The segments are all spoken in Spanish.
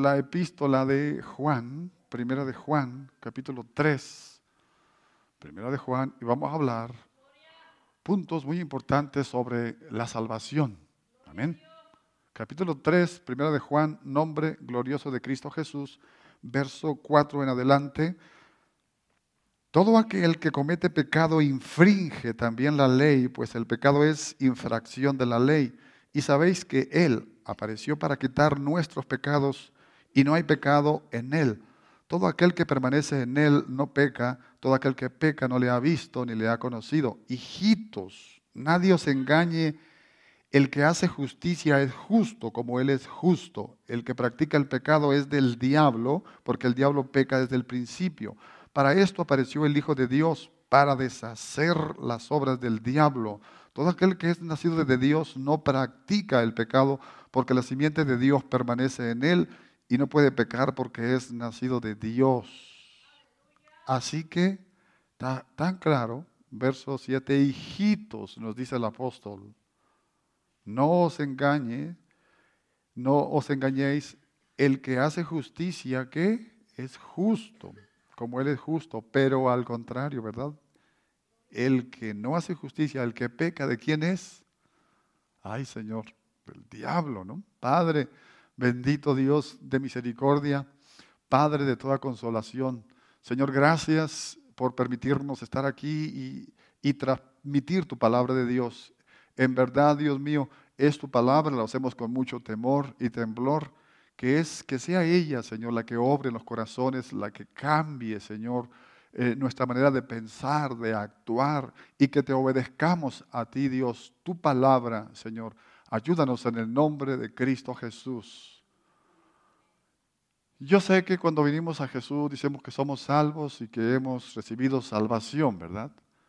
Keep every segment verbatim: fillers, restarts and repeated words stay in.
la epístola de Juan, primera de Juan, capítulo tres, primera de Juan, y vamos a hablar puntos muy importantes sobre la salvación. Amén. Capítulo tres, primera de Juan, nombre glorioso de Cristo Jesús, verso cuatro en adelante. Todo aquel que comete pecado infringe también la ley, pues el pecado es infracción de la ley. Y sabéis que Él apareció para quitar nuestros pecados y no hay pecado en Él. Todo aquel que permanece en Él no peca, todo aquel que peca no le ha visto ni le ha conocido. Hijitos, nadie os engañe, el que hace justicia es justo como Él es justo. El que practica el pecado es del diablo, porque el diablo peca desde el principio. Para esto apareció el Hijo de Dios, para deshacer las obras del diablo. Todo aquel que es nacido de Dios no practica el pecado, porque la simiente de Dios permanece en él y no puede pecar porque es nacido de Dios. Así que, está tan claro, verso siete, hijitos, nos dice el apóstol, no os engañe, no os engañéis, el que hace justicia, ¿qué? Es justo, como Él es justo, pero al contrario, ¿verdad? El que no hace justicia, el que peca, ¿de quién es? Ay, Señor, el diablo, ¿no? Padre, bendito Dios de misericordia, Padre de toda consolación. Señor, gracias por permitirnos estar aquí y, y transmitir tu palabra de Dios. En verdad, Dios mío, es tu palabra, la hacemos con mucho temor y temblor, que es que sea ella, Señor, la que obre en los corazones, la que cambie, Señor, eh, nuestra manera de pensar, de actuar, y que te obedezcamos a ti, Dios, tu palabra, Señor. Ayúdanos en el nombre de Cristo Jesús. Yo sé que cuando vinimos a Jesús decimos que somos salvos y que hemos recibido salvación, ¿verdad?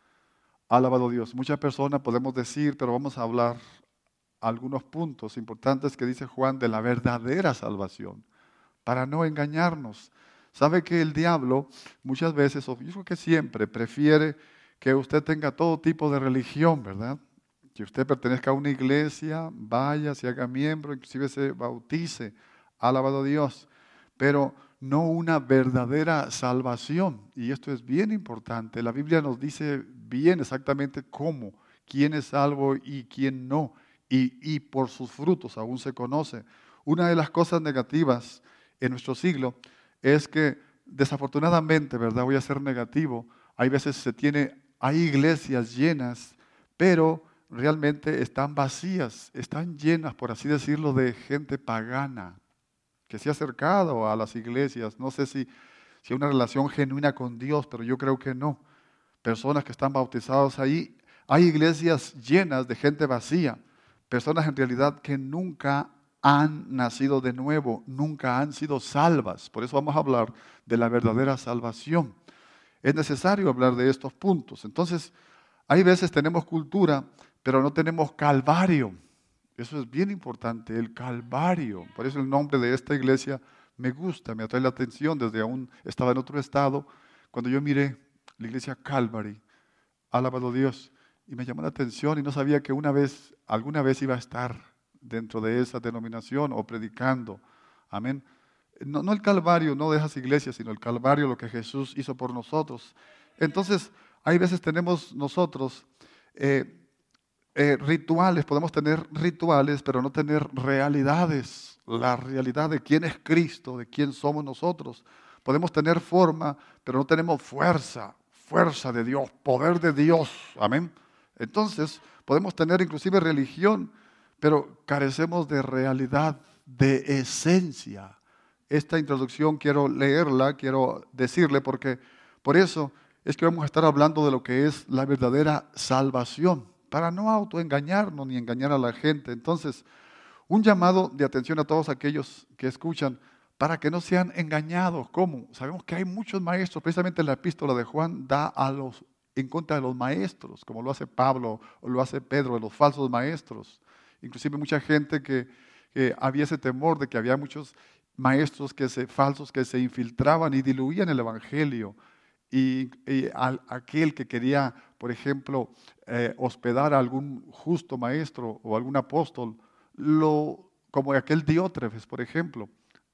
Alabado Dios. Muchas personas podemos decir, pero vamos a hablar algunos puntos importantes que dice Juan de la verdadera salvación, para no engañarnos. Sabe que el diablo muchas veces, o yo creo que siempre, prefiere que usted tenga todo tipo de religión, ¿verdad? Que usted pertenezca a una iglesia, vaya, se haga miembro, inclusive se bautice, alabado Dios, pero no una verdadera salvación. Y esto es bien importante. La Biblia nos dice bien exactamente cómo, quién es salvo y quién no. Y, y por sus frutos aún se conoce. Una de las cosas negativas en nuestro siglo es que desafortunadamente, ¿verdad? Voy a ser negativo, hay veces se tiene, hay iglesias llenas, pero realmente están vacías, están llenas, por así decirlo, de gente pagana, que se ha acercado a las iglesias, no sé si, si hay una relación genuina con Dios, pero yo creo que no. Personas que están bautizados ahí, hay iglesias llenas de gente vacía, personas en realidad que nunca han nacido de nuevo, nunca han sido salvas. Por eso vamos a hablar de la verdadera salvación. Es necesario hablar de estos puntos. Entonces, hay veces tenemos cultura, pero no tenemos calvario. Eso es bien importante, el Calvario. Por eso el nombre de esta iglesia me gusta, me atrae la atención. Desde aún estaba en otro estado, cuando yo miré la iglesia Calvary, alabado Dios, y me llamó la atención y no sabía que una vez, alguna vez iba a estar dentro de esa denominación o predicando. Amén. No, no el Calvario, no de esas iglesias, sino el Calvario, lo que Jesús hizo por nosotros. Entonces, hay veces tenemos nosotros eh, eh, rituales, podemos tener rituales, pero no tener realidades. La realidad de quién es Cristo, de quién somos nosotros. Podemos tener forma, pero no tenemos fuerza. Fuerza de Dios, poder de Dios. Amén. Entonces, podemos tener inclusive religión, pero carecemos de realidad, de esencia. Esta introducción quiero leerla, quiero decirle, porque por eso es que vamos a estar hablando de lo que es la verdadera salvación, para no autoengañarnos ni engañar a la gente. Entonces, un llamado de atención a todos aquellos que escuchan, para que no sean engañados. ¿Cómo? Sabemos que hay muchos maestros, precisamente la epístola de Juan da a los, en contra de los maestros, como lo hace Pablo o lo hace Pedro, de los falsos maestros. Inclusive mucha gente que, que había ese temor de que había muchos maestros que se, falsos que se infiltraban y diluían el evangelio. Y, y al, aquel que quería, por ejemplo, eh, hospedar a algún justo maestro o algún apóstol, lo, como aquel Diótrefes, por ejemplo,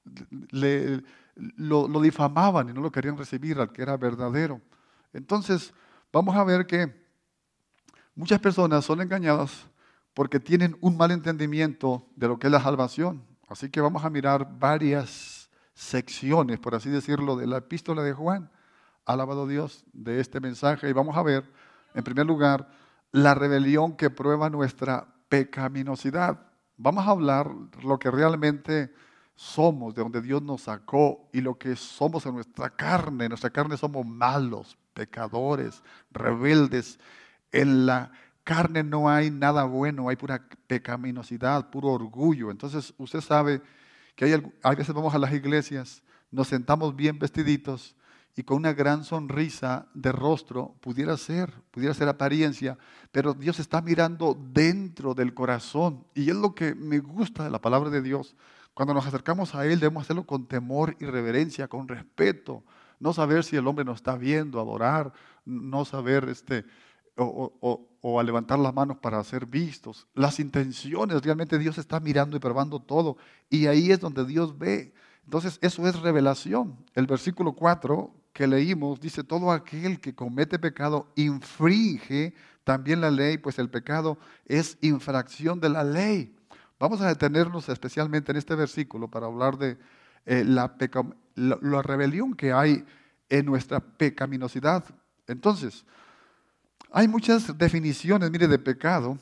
le, lo, lo difamaban y no lo querían recibir al que era verdadero. Entonces, vamos a ver que muchas personas son engañadas porque tienen un mal entendimiento de lo que es la salvación. Así que vamos a mirar varias secciones, por así decirlo, de la epístola de Juan. Alabado Dios, de este mensaje. Y vamos a ver, en primer lugar, la rebelión que prueba nuestra pecaminosidad. Vamos a hablar lo que realmente somos, de donde Dios nos sacó y lo que somos en nuestra carne. En nuestra carne somos malos, pecadores, rebeldes. En la carne no hay nada bueno, hay pura pecaminosidad, puro orgullo. Entonces usted sabe que hay, hay veces vamos a las iglesias, nos sentamos bien vestiditos y con una gran sonrisa de rostro, pudiera ser, pudiera ser apariencia, pero Dios está mirando dentro del corazón. Y es lo que me gusta de la palabra de Dios. Cuando nos acercamos a Él debemos hacerlo con temor y reverencia, con respeto. No saber si el hombre nos está viendo, adorar, no saber este, o, o, o a levantar las manos para ser vistos. Las intenciones, realmente Dios está mirando y probando todo. Y ahí es donde Dios ve. Entonces eso es revelación. El versículo cuatro que leímos dice: todo aquel que comete pecado infringe también la ley, pues el pecado es infracción de la ley. Vamos a detenernos especialmente en este versículo para hablar de eh, la, peca, la, la rebelión que hay en nuestra pecaminosidad. Entonces, hay muchas definiciones, mire, de pecado,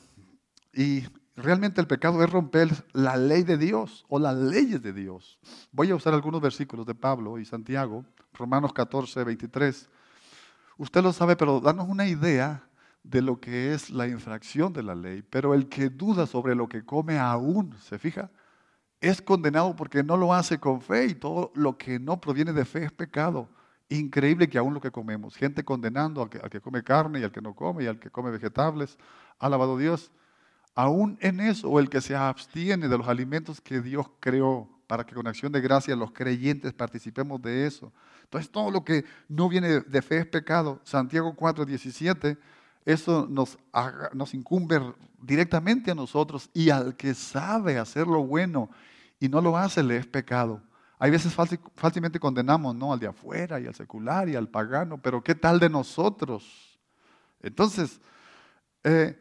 y realmente el pecado es romper la ley de Dios o las leyes de Dios. Voy a usar algunos versículos de Pablo y Santiago, Romanos catorce, veintitrés. Usted lo sabe, pero danos una idea de lo que es la infracción de la ley. Pero el que duda sobre lo que come aún, ¿se fija? Es condenado porque no lo hace con fe, y todo lo que no proviene de fe es pecado. Increíble que aún lo que comemos, gente condenando al que, al que come carne y al que no come y al que come vegetales, alabado Dios. Aún en eso, o el que se abstiene de los alimentos que Dios creó, para que con acción de gracia los creyentes participemos de eso. Entonces todo lo que no viene de fe es pecado. Santiago cuatro, diecisiete, eso nos, nos incumbe directamente a nosotros, y al que sabe hacer lo bueno y no lo hace, le es pecado. Hay veces fácilmente condenamos, ¿no?, al de afuera y al secular y al pagano, pero ¿qué tal de nosotros? Entonces, eh,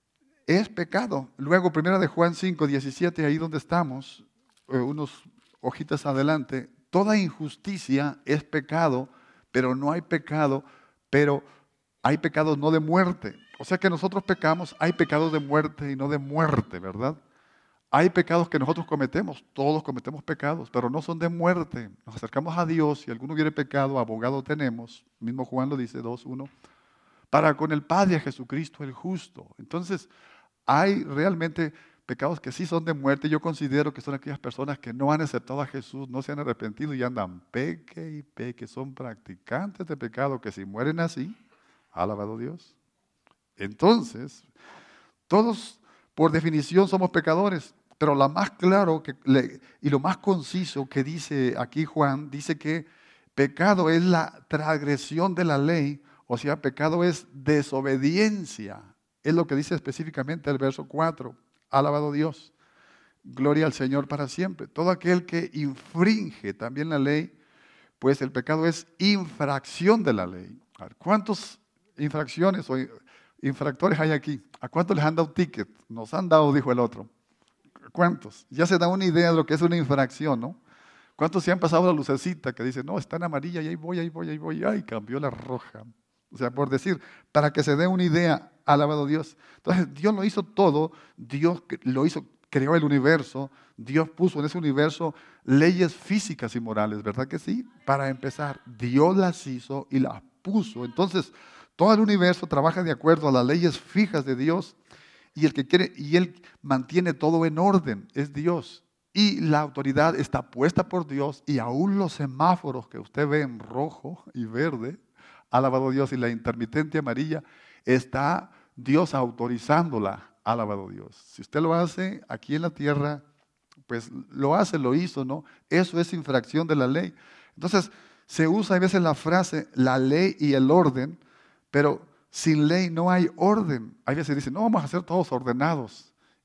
es pecado. Luego, primera de Juan cinco, diecisiete, ahí donde estamos, eh, unos hojitas adelante, toda injusticia es pecado, pero no hay pecado, pero hay pecados no de muerte. O sea que nosotros pecamos, hay pecados de muerte y no de muerte, ¿verdad? Hay pecados que nosotros cometemos, todos cometemos pecados, pero no son de muerte. Nos acercamos a Dios, si alguno hubiere pecado, abogado tenemos, mismo Juan lo dice, dos, uno, para con el Padre, a Jesucristo el justo. Entonces, hay realmente pecados que sí son de muerte. Yo considero que son aquellas personas que no han aceptado a Jesús, no se han arrepentido y andan peque y peque, son practicantes de pecado, que si mueren así, alabado Dios. Entonces, todos por definición somos pecadores, pero lo más claro que le, y lo más conciso que dice aquí Juan, dice que pecado es la transgresión de la ley, o sea, pecado es desobediencia. Es lo que dice específicamente el verso cuatro. Alabado Dios. Gloria al Señor para siempre. Todo aquel que infringe también la ley, pues el pecado es infracción de la ley. A ver, ¿cuántas infracciones o infractores hay aquí? ¿A cuántos les han dado ticket? Nos han dado, dijo el otro. ¿Cuántos? Ya se da una idea de lo que es una infracción, ¿no? ¿Cuántos se han pasado la lucecita que dice, no, está en amarilla y ahí voy, ahí voy, ahí voy, ay, cambió la roja? O sea, por decir, para que se dé una idea, alabado Dios. Entonces, Dios lo hizo todo, Dios lo hizo, creó el universo, Dios puso en ese universo leyes físicas y morales, ¿verdad que sí? Para empezar, Dios las hizo y las puso. Entonces, todo el universo trabaja de acuerdo a las leyes fijas de Dios, y el que quiere, y Él mantiene todo en orden, es Dios. Y la autoridad está puesta por Dios, y aún los semáforos que usted ve en rojo y verde, alabado Dios, y la intermitente amarilla, está Dios autorizándola, alabado Dios. Si usted lo hace aquí en la tierra, pues lo hace, lo hizo, ¿no? Eso es infracción de la ley. Entonces, se usa a veces la frase, la ley y el orden, pero sin ley no hay orden. Hay veces dicen, no, vamos a ser todos ordenados.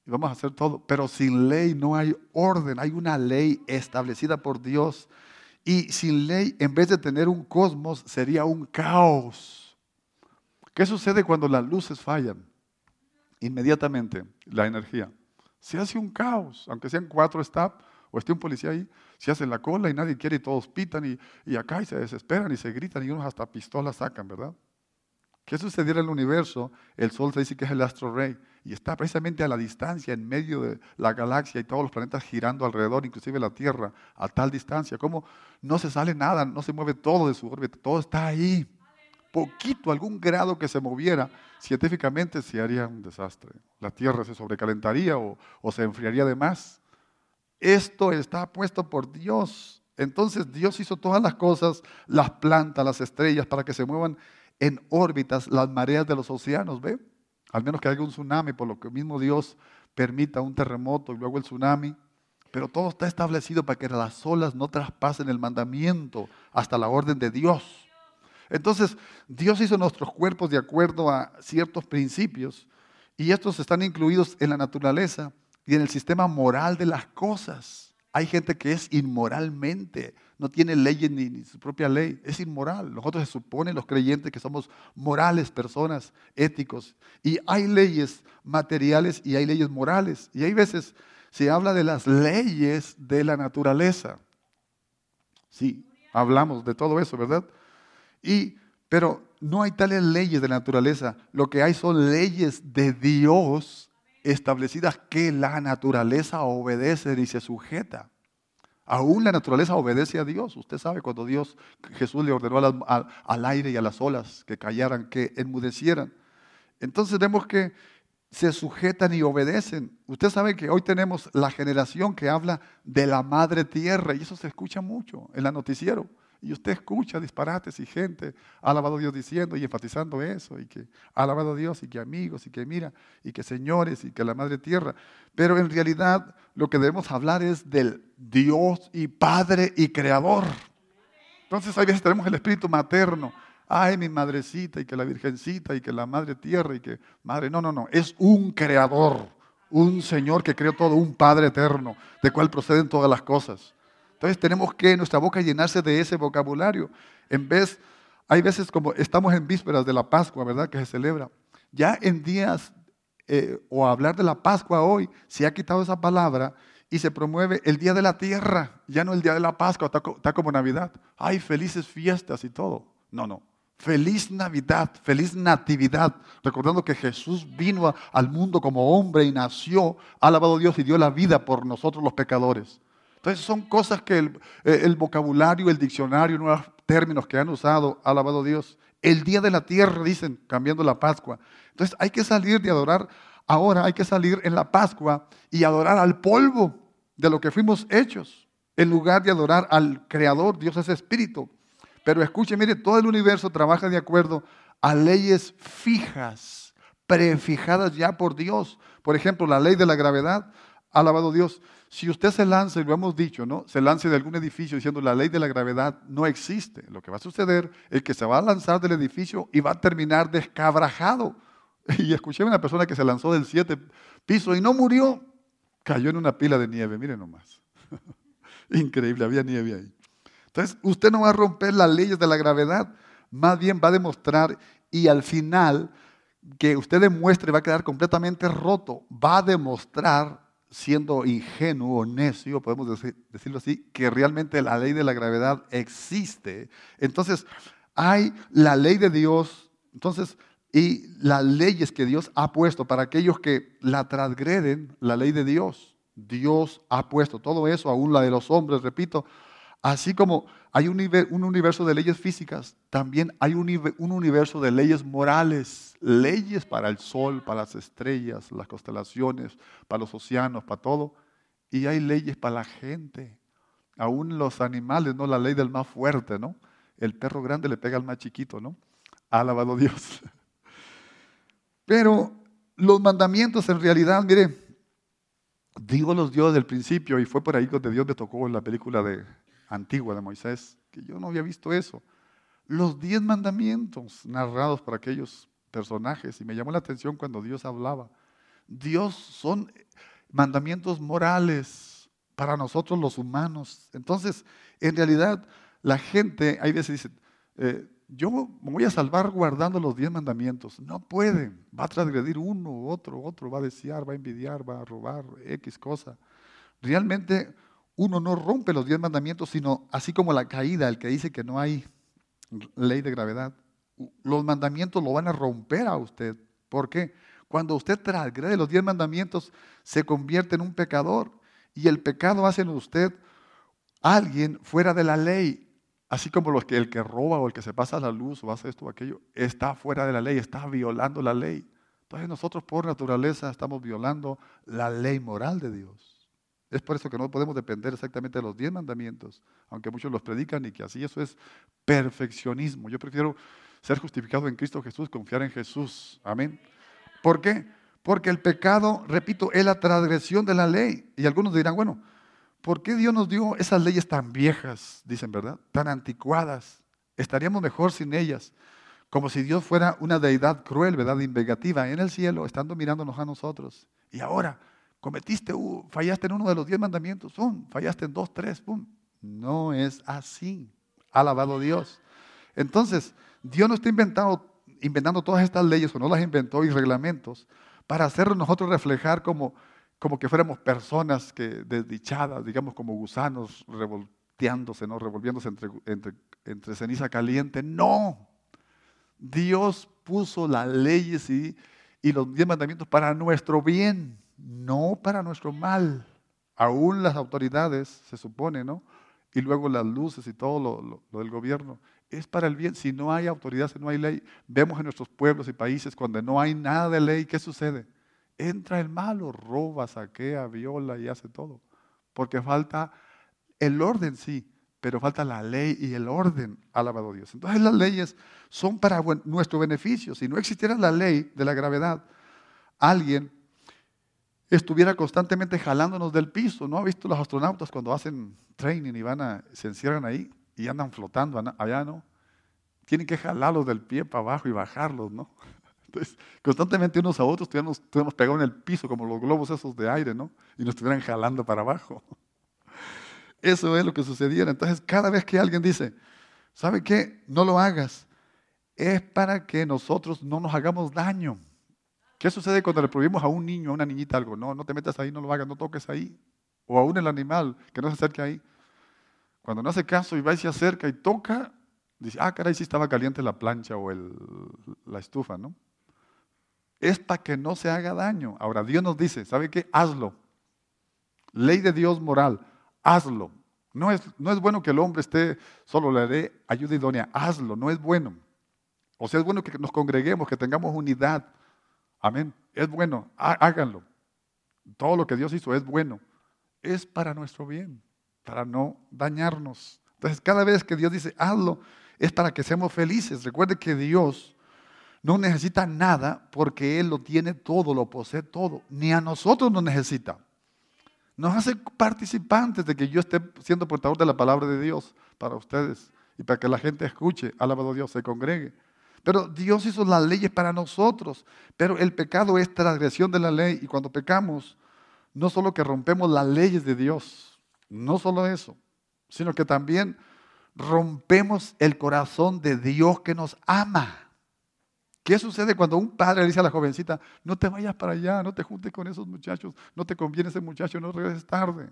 y vamos a hacer todo. Pero sin ley no hay orden, hay una ley establecida por Dios. Y sin ley, en vez de tener un cosmos, sería un caos. ¿Qué sucede cuando las luces fallan? Inmediatamente, la energía. Se hace un caos, aunque sean cuatro staff o esté un policía ahí, se hace la cola y nadie quiere y todos pitan y, y acá y se desesperan y se gritan y unos hasta pistolas sacan, ¿verdad? ¿Qué sucediera en el universo? El Sol se dice que es el astro rey y está precisamente a la distancia, en medio de la galaxia y todos los planetas girando alrededor, inclusive la Tierra, a tal distancia. ¿Cómo no se sale nada, no se mueve todo de su órbita? Todo está ahí. Poquito, algún grado que se moviera, científicamente se haría un desastre. La Tierra se sobrecalentaría o, o se enfriaría de más. Esto está puesto por Dios. Entonces Dios hizo todas las cosas, las plantas, las estrellas, para que se muevan en órbitas las mareas de los océanos, ¿ve? Al menos que haya un tsunami, por lo que mismo Dios permita un terremoto y luego el tsunami. Pero todo está establecido para que las olas no traspasen el mandamiento hasta la orden de Dios. Entonces, Dios hizo nuestros cuerpos de acuerdo a ciertos principios y estos están incluidos en la naturaleza y en el sistema moral de las cosas. Hay gente que es inmoralmente, no tiene leyes ni, ni su propia ley, es inmoral. Nosotros se supone, los creyentes, que somos morales, personas, éticos. Y hay leyes materiales y hay leyes morales. Y hay veces se habla de las leyes de la naturaleza. Sí, hablamos de todo eso, ¿verdad? Y, pero no hay tales leyes de la naturaleza. Lo que hay son leyes de Dios establecidas que la naturaleza obedece y se sujeta. Aún la naturaleza obedece a Dios. Usted sabe cuando Dios, Jesús le ordenó al, al, al aire y a las olas que callaran, que enmudecieran. Entonces vemos que se sujetan y obedecen. Usted sabe que hoy tenemos la generación que habla de la madre tierra y eso se escucha mucho en la noticiero. Y usted escucha disparates y gente ha alabado a Dios diciendo y enfatizando eso, y que ha alabado a Dios y que amigos y que mira, y que señores y que la madre tierra. Pero en realidad lo que debemos hablar es del Dios y Padre y Creador. Entonces hay veces tenemos el espíritu materno. Ay, mi madrecita y que la virgencita y que la madre tierra y que madre. No, no, no. Es un creador, un Señor que creó todo, un Padre eterno, de cual proceden todas las cosas. Entonces tenemos que nuestra boca llenarse de ese vocabulario. En vez, hay veces como estamos en vísperas de la Pascua, ¿verdad? Que se celebra. Ya en días eh, o hablar de la Pascua hoy, se ha quitado esa palabra y se promueve el Día de la Tierra, ya no el Día de la Pascua, está, está como Navidad. Ay, felices fiestas y todo. No, no. Feliz Navidad, feliz Natividad, recordando que Jesús vino a, al mundo como hombre y nació, ha alabado a Dios y dio la vida por nosotros los pecadores. Entonces son cosas que el, el vocabulario, el diccionario, nuevos términos que han usado, ha alabado a Dios. El Día de la Tierra, dicen, cambiando la Pascua. Entonces hay que salir de adorar, ahora hay que salir en la Pascua y adorar al polvo de lo que fuimos hechos, en lugar de adorar al Creador. Dios es espíritu. Pero escuche, mire, todo el universo trabaja de acuerdo a leyes fijas, prefijadas ya por Dios. Por ejemplo, la ley de la gravedad, ha alabado Dios. Si usted se lanza, y lo hemos dicho, ¿no? Se lance de algún edificio diciendo la ley de la gravedad no existe. Lo que va a suceder es que se va a lanzar del edificio y va a terminar descabrajado. Y escuché a una persona que se lanzó del siete piso y no murió. Cayó en una pila de nieve, miren nomás. Increíble, había nieve ahí. Entonces, usted no va a romper las leyes de la gravedad, más bien va a demostrar y al final que usted demuestre va a quedar completamente roto. Va a demostrar, siendo ingenuo o necio, podemos decir, decirlo así, que realmente la ley de la gravedad existe. Entonces, hay la ley de Dios, entonces, y las leyes que Dios ha puesto para aquellos que la transgreden, la ley de Dios. Dios ha puesto todo eso, aún la de los hombres, repito. Así como hay un universo de leyes físicas, también hay un universo de leyes morales, leyes para el sol, para las estrellas, las constelaciones, para los océanos, para todo. Y hay leyes para la gente, aún los animales, ¿no? La ley del más fuerte, ¿no? El perro grande le pega al más chiquito, ¿no? Alabado Dios. Pero los mandamientos en realidad, mire, Dios los dio desde el principio y fue por ahí donde Dios me tocó en la película de antigua de Moisés, que yo no había visto eso. Los diez mandamientos narrados por aquellos personajes, y me llamó la atención cuando Dios hablaba. Dios son mandamientos morales para nosotros los humanos. Entonces, en realidad, la gente, hay veces dice, eh, yo me voy a salvar guardando los diez mandamientos. No pueden, va a transgredir uno, otro, otro, va a desear, va a envidiar, va a robar, X cosa. Realmente uno no rompe los diez mandamientos, sino así como la caída, el que dice que no hay ley de gravedad. Los mandamientos lo van a romper a usted. ¿Por qué? Cuando usted transgrede los diez mandamientos, se convierte en un pecador. Y el pecado hace en usted alguien fuera de la ley. Así como los que, el que roba o el que se pasa la luz o hace esto o aquello, está fuera de la ley, está violando la ley. Entonces nosotros por naturaleza estamos violando la ley moral de Dios. Es por eso que no podemos depender exactamente de los diez mandamientos, aunque muchos los predican y que así eso es perfeccionismo. Yo prefiero ser justificado en Cristo Jesús, confiar en Jesús. Amén. ¿Por qué? Porque el pecado, repito, es la transgresión de la ley. Y algunos dirán, bueno, ¿por qué Dios nos dio esas leyes tan viejas, dicen, verdad? Tan anticuadas. Estaríamos mejor sin ellas. Como si Dios fuera una deidad cruel, ¿verdad? Inventiva en el cielo, estando mirándonos a nosotros. Y ahora, cometiste, uh, fallaste en uno de los diez mandamientos, pum, fallaste en dos, tres, pum. No es así. Alabado Dios. Entonces, Dios no está inventando, inventando todas estas leyes, o no las inventó, y reglamentos, para hacernos nosotros reflejar como, como que fuéramos personas que, desdichadas, digamos como gusanos revolteándose, ¿no? Revolviéndose entre, entre, entre ceniza caliente. No. Dios puso las leyes y, y los diez mandamientos para nuestro bien, no para nuestro mal. Aún las autoridades, se supone, ¿no? Y luego las luces y todo lo, lo, lo del gobierno, es para el bien. Si no hay autoridad, si no hay ley, vemos en nuestros pueblos y países cuando no hay nada de ley, ¿qué sucede? Entra el malo, roba, saquea, viola y hace todo. Porque falta el orden, sí, pero falta la ley y el orden, alabado Dios. Entonces las leyes son para nuestro beneficio. Si no existiera la ley de la gravedad, alguien estuviera constantemente jalándonos del piso. ¿No ha visto los astronautas cuando hacen training y van a, se encierran ahí y andan flotando allá, ¿no? Tienen que jalarlos del pie para abajo y bajarlos, ¿no? Entonces, constantemente unos a otros estuviéramos, estuviéramos pegados en el piso como los globos esos de aire, ¿no? Y nos estuvieran jalando para abajo. Eso es lo que sucediera. Entonces, cada vez que alguien dice, ¿sabe qué? No lo hagas. Es para que nosotros no nos hagamos daño. ¿Qué sucede cuando le prohibimos a un niño, a una niñita algo? No, no te metas ahí, no lo hagas, no toques ahí. O aún el animal, que no se acerque ahí. Cuando no hace caso y va y se acerca y toca, dice, ah, caray, sí estaba caliente la plancha o el, la estufa, ¿no? Es para que no se haga daño. Ahora, Dios nos dice, ¿sabe qué? Hazlo. Ley de Dios moral, hazlo. No es, no es bueno que el hombre esté, solo le dé ayuda idónea. Hazlo, no es bueno. O sea, es bueno que nos congreguemos, que tengamos unidad. Amén. Es bueno, háganlo. Todo lo que Dios hizo es bueno. Es para nuestro bien, para no dañarnos. Entonces, cada vez que Dios dice, hazlo, es para que seamos felices. Recuerde que Dios no necesita nada porque Él lo tiene todo, lo posee todo. Ni a nosotros nos necesita. Nos hace participantes de que yo esté siendo portador de la palabra de Dios para ustedes y para que la gente escuche, alabado Dios, se congregue. Pero Dios hizo las leyes para nosotros, pero el pecado es transgresión de la ley y cuando pecamos, no solo que rompemos las leyes de Dios, no solo eso, sino que también rompemos el corazón de Dios que nos ama. ¿Qué sucede cuando un padre le dice a la jovencita, no te vayas para allá, no te juntes con esos muchachos, no te conviene ese muchacho, no regreses tarde?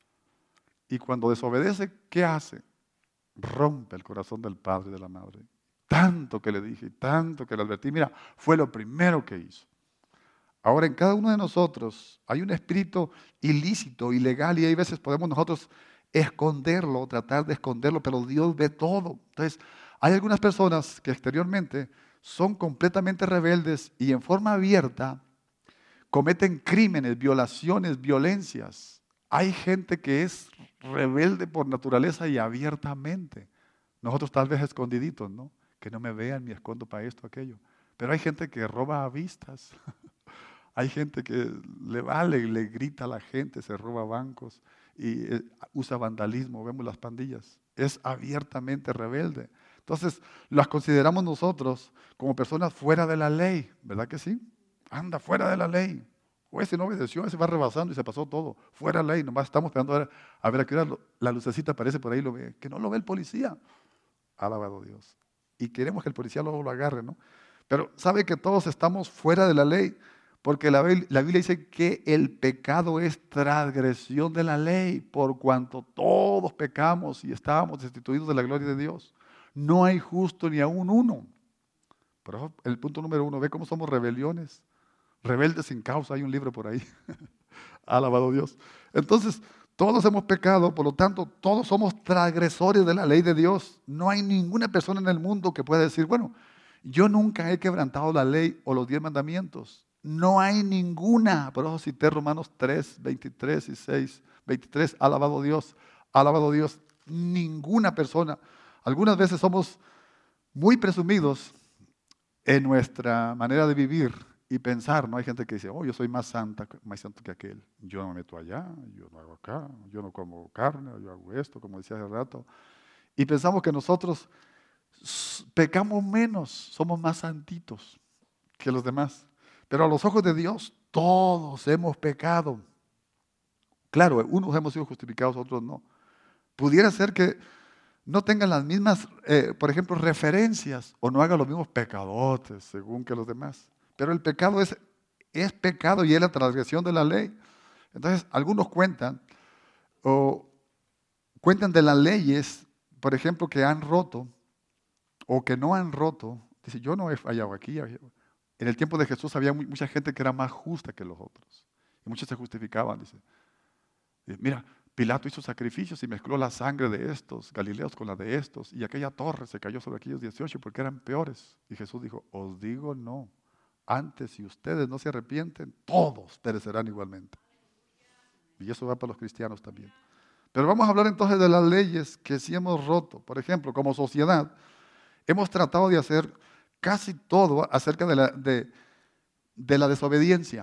Y cuando desobedece, ¿qué hace? Rompe el corazón del padre y de la madre. Tanto que le dije, tanto que le advertí, mira, fue lo primero que hizo. Ahora en cada uno de nosotros hay un espíritu ilícito, ilegal, y hay veces podemos nosotros esconderlo, tratar de esconderlo, pero Dios ve todo. Entonces, hay algunas personas que exteriormente son completamente rebeldes y en forma abierta cometen crímenes, violaciones, violencias. Hay gente que es rebelde por naturaleza y abiertamente. Nosotros tal vez escondiditos, ¿no? Que no me vean, me escondo para esto, aquello. Pero hay gente que roba a vistas. Hay gente que le vale, le grita a la gente, se roba bancos y eh, usa vandalismo, vemos las pandillas. Es abiertamente rebelde. Entonces, las consideramos nosotros como personas fuera de la ley, ¿verdad que sí? Anda fuera de la ley. O ese no obedeció, ese va rebasando y se pasó todo. Fuera ley, nomás estamos esperando a ver a, ver a qué hora lo- la lucecita aparece por ahí y lo ve. Que no lo ve el policía. Alabado Dios. Y queremos que el policía luego lo agarre, ¿no? Pero sabe que todos estamos fuera de la ley, porque la, Biblia- la Biblia dice que el pecado es transgresión de la ley, por cuanto todos pecamos y estábamos destituidos de la gloria de Dios. No hay justo ni aún uno. Por eso el punto número uno, ve cómo somos rebeliones, rebeldes sin causa, hay un libro por ahí. Alabado Dios. Entonces, todos hemos pecado, por lo tanto, todos somos transgresores de la ley de Dios. No hay ninguna persona en el mundo que pueda decir, bueno, yo nunca he quebrantado la ley o los diez mandamientos. No hay ninguna. Por eso cité Romanos tres, veintitrés y seis, veintitrés. Alabado Dios, alabado Dios. Ninguna persona. Algunas veces somos muy presumidos en nuestra manera de vivir y pensar, ¿no? Hay gente que dice, oh, yo soy más santa, más santo que aquel. Yo no me meto allá, yo no hago acá, yo no como carne, yo hago esto, como decía hace rato. Y pensamos que nosotros s- pecamos menos, somos más santitos que los demás. Pero a los ojos de Dios, todos hemos pecado. Claro, unos hemos sido justificados, otros no. Pudiera ser que no tengan las mismas, eh, por ejemplo, referencias o no hagan los mismos pecadotes según que los demás. Pero el pecado es, es pecado y es la transgresión de la ley. Entonces, algunos cuentan o cuentan de las leyes, por ejemplo, que han roto o que no han roto. Dice, yo no he fallado aquí. En el tiempo de Jesús había mu- mucha gente que era más justa que los otros. Y muchos se justificaban, dice. Y mira, Pilato hizo sacrificios y mezcló la sangre de estos Galileos con la de estos, y aquella torre se cayó sobre aquellos dieciocho porque eran peores. Y Jesús dijo, os digo no, antes si ustedes no se arrepienten, todos perecerán igualmente. Y eso va para los cristianos también. Pero vamos a hablar entonces de las leyes que sí hemos roto. Por ejemplo, como sociedad, hemos tratado de hacer casi todo acerca de la, de, de la desobediencia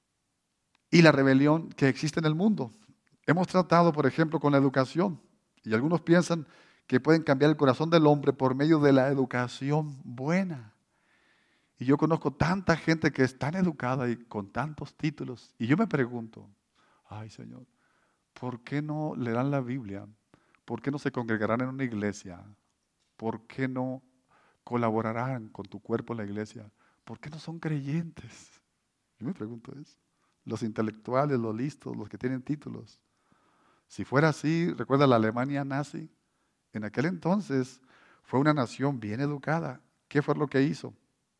y la rebelión que existe en el mundo. Hemos tratado, por ejemplo, con la educación, y algunos piensan que pueden cambiar el corazón del hombre por medio de la educación buena. Y yo conozco tanta gente que es tan educada y con tantos títulos, y yo me pregunto, ay Señor, ¿por qué no leerán la Biblia? ¿Por qué no se congregarán en una iglesia? ¿Por qué no colaborarán con tu cuerpo en la iglesia? ¿Por qué no son creyentes? Yo me pregunto eso. Los intelectuales, los listos, los que tienen títulos. Si fuera así, recuerda la Alemania nazi, en aquel entonces fue una nación bien educada. ¿Qué fue lo que hizo?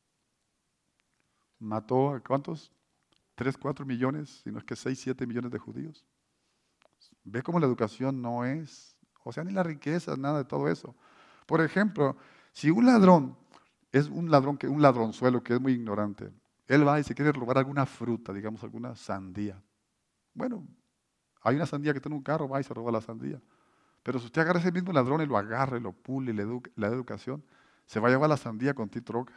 Mató a cuántos? Tres, cuatro millones, si no es que seis, siete millones de judíos. Ve cómo la educación no es, o sea, ni la riqueza, nada de todo eso. Por ejemplo, si un ladrón es un ladrón, que, un ladronzuelo que es muy ignorante, él va y se quiere robar alguna fruta, digamos alguna sandía. Bueno, hay una sandía que está en un carro, va y se roba la sandía. Pero si usted agarra ese mismo ladrón y lo agarra y lo pule y le, edu- le da educación, se va a llevar la sandía con ti troca.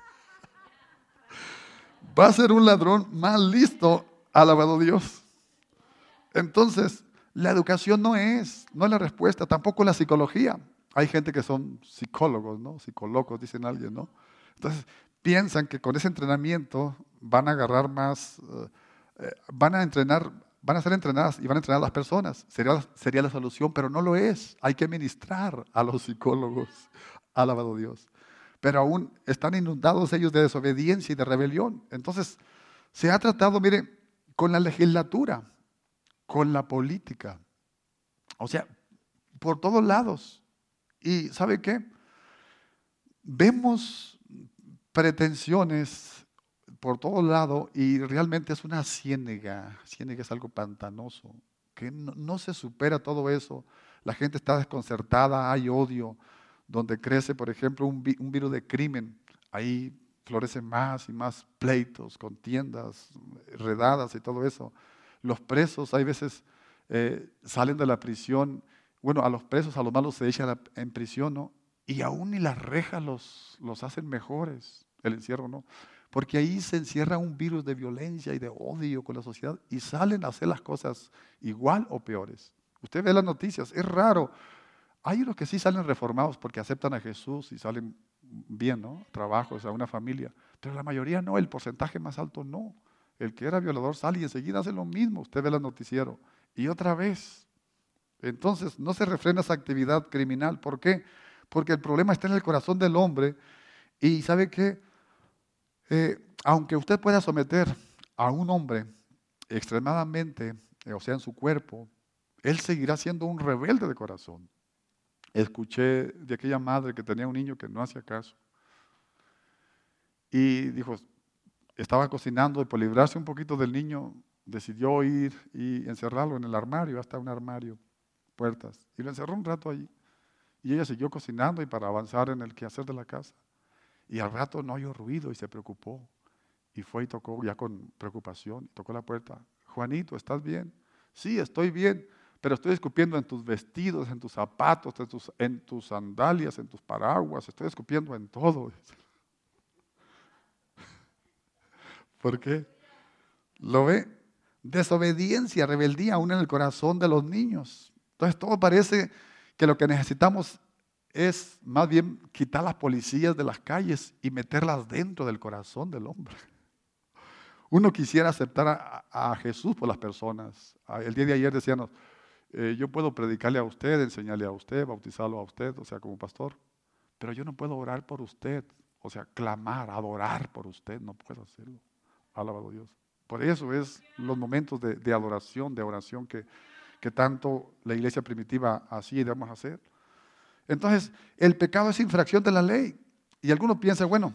Va a ser un ladrón más listo, alabado Dios. Entonces, la educación no es, no es la respuesta, tampoco la psicología. Hay gente que son psicólogos, ¿no? Psicólogos, dicen alguien, ¿no? Entonces, piensan que con ese entrenamiento van a agarrar más, eh, eh, van a entrenar, van a ser entrenadas y van a entrenar a las personas. Sería, sería la solución, pero no lo es. Hay que ministrar a los psicólogos. Alabado Dios. Pero aún están inundados ellos de desobediencia y de rebelión. Entonces, se ha tratado, mire, con la legislatura, con la política, o sea, por todos lados. ¿Y sabe qué? Vemos pretensiones por todos lados y realmente es una ciénega. Ciénega es algo pantanoso, que no, no se supera todo eso. La gente está desconcertada, hay odio. Donde crece, por ejemplo, un, vi- un virus de crimen, ahí florecen más y más pleitos, contiendas, redadas y todo eso. Los presos, hay veces eh, salen de la prisión, bueno, a los presos, a los malos se echan a- en prisión, ¿no? Y aún ni las rejas los, los hacen mejores, el encierro, ¿no? Porque ahí se encierra un virus de violencia y de odio con la sociedad y salen a hacer las cosas igual o peores. Usted ve las noticias, es raro. Hay unos que sí salen reformados porque aceptan a Jesús y salen bien, ¿no? Trabajos, a una familia. Pero la mayoría no, el porcentaje más alto no. El que era violador sale y enseguida hace lo mismo. Usted ve el noticiero. Y otra vez. Entonces, no se refrena esa actividad criminal. ¿Por qué? Porque el problema está en el corazón del hombre. Y ¿sabe qué? Eh, aunque usted pueda someter a un hombre extremadamente, eh, o sea, en su cuerpo, él seguirá siendo un rebelde de corazón. Escuché de aquella madre que tenía un niño que no hacía caso. Y dijo, estaba cocinando y por librarse un poquito del niño, decidió ir y encerrarlo en el armario, hasta un armario, puertas. Y lo encerró un rato allí. Y ella siguió cocinando y para avanzar en el quehacer de la casa. Y al rato no oyó ruido y se preocupó. Y fue y tocó ya con preocupación, tocó la puerta. Juanito, ¿estás bien? Sí, estoy bien, pero estoy escupiendo en tus vestidos, en tus zapatos, en tus, en tus sandalias, en tus paraguas, estoy escupiendo en todo. ¿Por qué? ¿Lo ve? Desobediencia, rebeldía aún en el corazón de los niños. Entonces todo parece que lo que necesitamos es más bien quitar las policías de las calles y meterlas dentro del corazón del hombre. Uno quisiera aceptar a, a Jesús por las personas. El día de ayer decíamos, eh, yo puedo predicarle a usted, enseñarle a usted, bautizarlo a usted, o sea, como pastor, pero yo no puedo orar por usted, o sea, clamar, adorar por usted, no puedo hacerlo. Alabado Dios. Por eso es los momentos de, de adoración, de oración que, que tanto la iglesia primitiva hacía y debemos hacer. Entonces, el pecado es infracción de la ley. Y algunos piensan, bueno,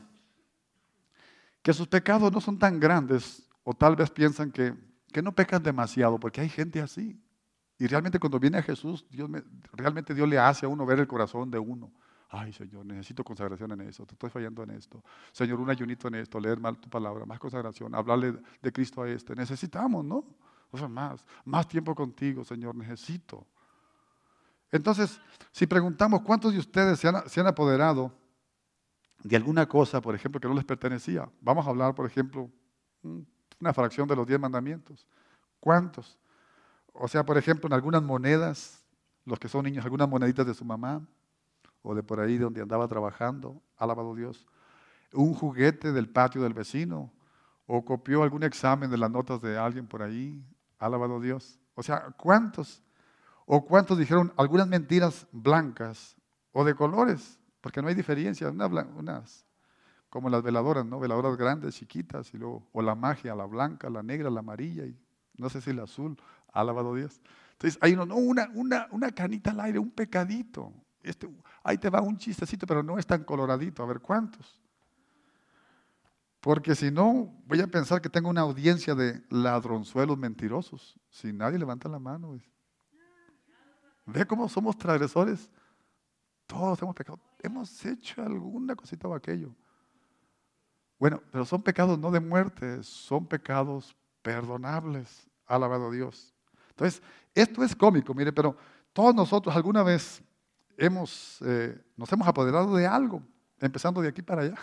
que sus pecados no son tan grandes, o tal vez piensan que, que no pecan demasiado, porque hay gente así. Y realmente cuando viene a Jesús, Dios me, realmente Dios le hace a uno ver el corazón de uno. Ay, Señor, necesito consagración en eso, te estoy fallando en esto. Señor, un ayunito en esto, leer mal tu palabra, más consagración, hablarle de Cristo a este. Necesitamos, ¿no? O sea, más, más tiempo contigo, Señor, necesito. Entonces, si preguntamos cuántos de ustedes se han, se han apoderado de alguna cosa, por ejemplo, que no les pertenecía. Vamos a hablar, por ejemplo, una fracción de los diez mandamientos. ¿Cuántos? O sea, por ejemplo, en algunas monedas, los que son niños, algunas moneditas de su mamá, o de por ahí donde andaba trabajando, alabado Dios. Un juguete del patio del vecino, o copió algún examen de las notas de alguien por ahí, alabado Dios. O sea, ¿cuántos? O cuántos dijeron algunas mentiras blancas o de colores, porque no hay diferencia, una blan- unas como las veladoras, ¿no? Veladoras grandes, chiquitas, y luego, o la magia, la blanca, la negra, la amarilla, y no sé si la azul, alabado Dios. Entonces, hay uno, no, una, una, una canita al aire, un pecadito. Este, ahí te va un chistecito, pero no es tan coloradito, a ver cuántos. Porque si no, voy a pensar que tengo una audiencia de ladronzuelos mentirosos. Si nadie levanta la mano, ¿ves? ¿Ve cómo somos transgresores? Todos hemos pecado, hemos hecho alguna cosita o aquello. Bueno, pero son pecados no de muerte, son pecados perdonables. Alabado Dios. Entonces, esto es cómico, mire, pero todos nosotros alguna vez hemos, eh, nos hemos apoderado de algo, empezando de aquí para allá,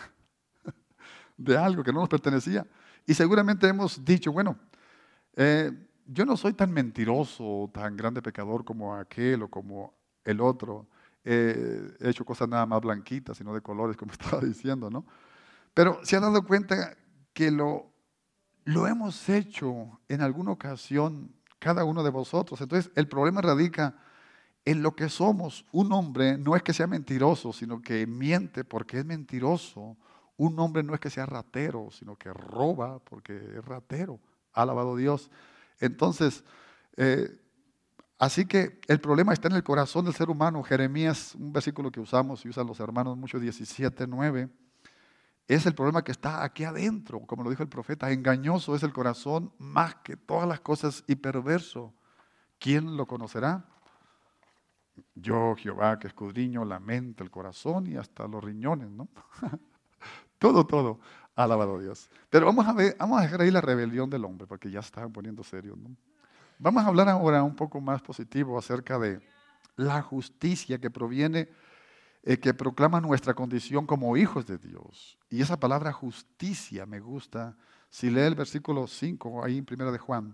de algo que no nos pertenecía. Y seguramente hemos dicho, bueno, eh, yo no soy tan mentiroso, tan grande pecador como aquel o como el otro. Eh, he hecho cosas nada más blanquitas, sino de colores, como estaba diciendo, ¿no? Pero se han dado cuenta que lo, lo hemos hecho en alguna ocasión, cada uno de vosotros. Entonces, el problema radica en lo que somos. Un hombre no es que sea mentiroso, sino que miente porque es mentiroso. Un hombre no es que sea ratero, sino que roba porque es ratero. Alabado Dios. Entonces, eh, así que el problema está en el corazón del ser humano. Jeremías, un versículo que usamos y usan los hermanos mucho, diecisiete nueve. Es el problema que está aquí adentro, como lo dijo el profeta. Engañoso es el corazón más que todas las cosas y perverso. ¿Quién lo conocerá? Yo, Jehová, que escudriño la mente, el corazón y hasta los riñones, ¿no? Todo, todo. Alabado Dios. Pero vamos a ver, vamos a dejar ahí la rebelión del hombre, porque ya se estaban poniendo serios, ¿no? Vamos a hablar ahora un poco más positivo acerca de la justicia que proviene Eh, que proclama nuestra condición como hijos de Dios. Y esa palabra justicia me gusta. Si lee el versículo cinco, ahí en primera de Juan,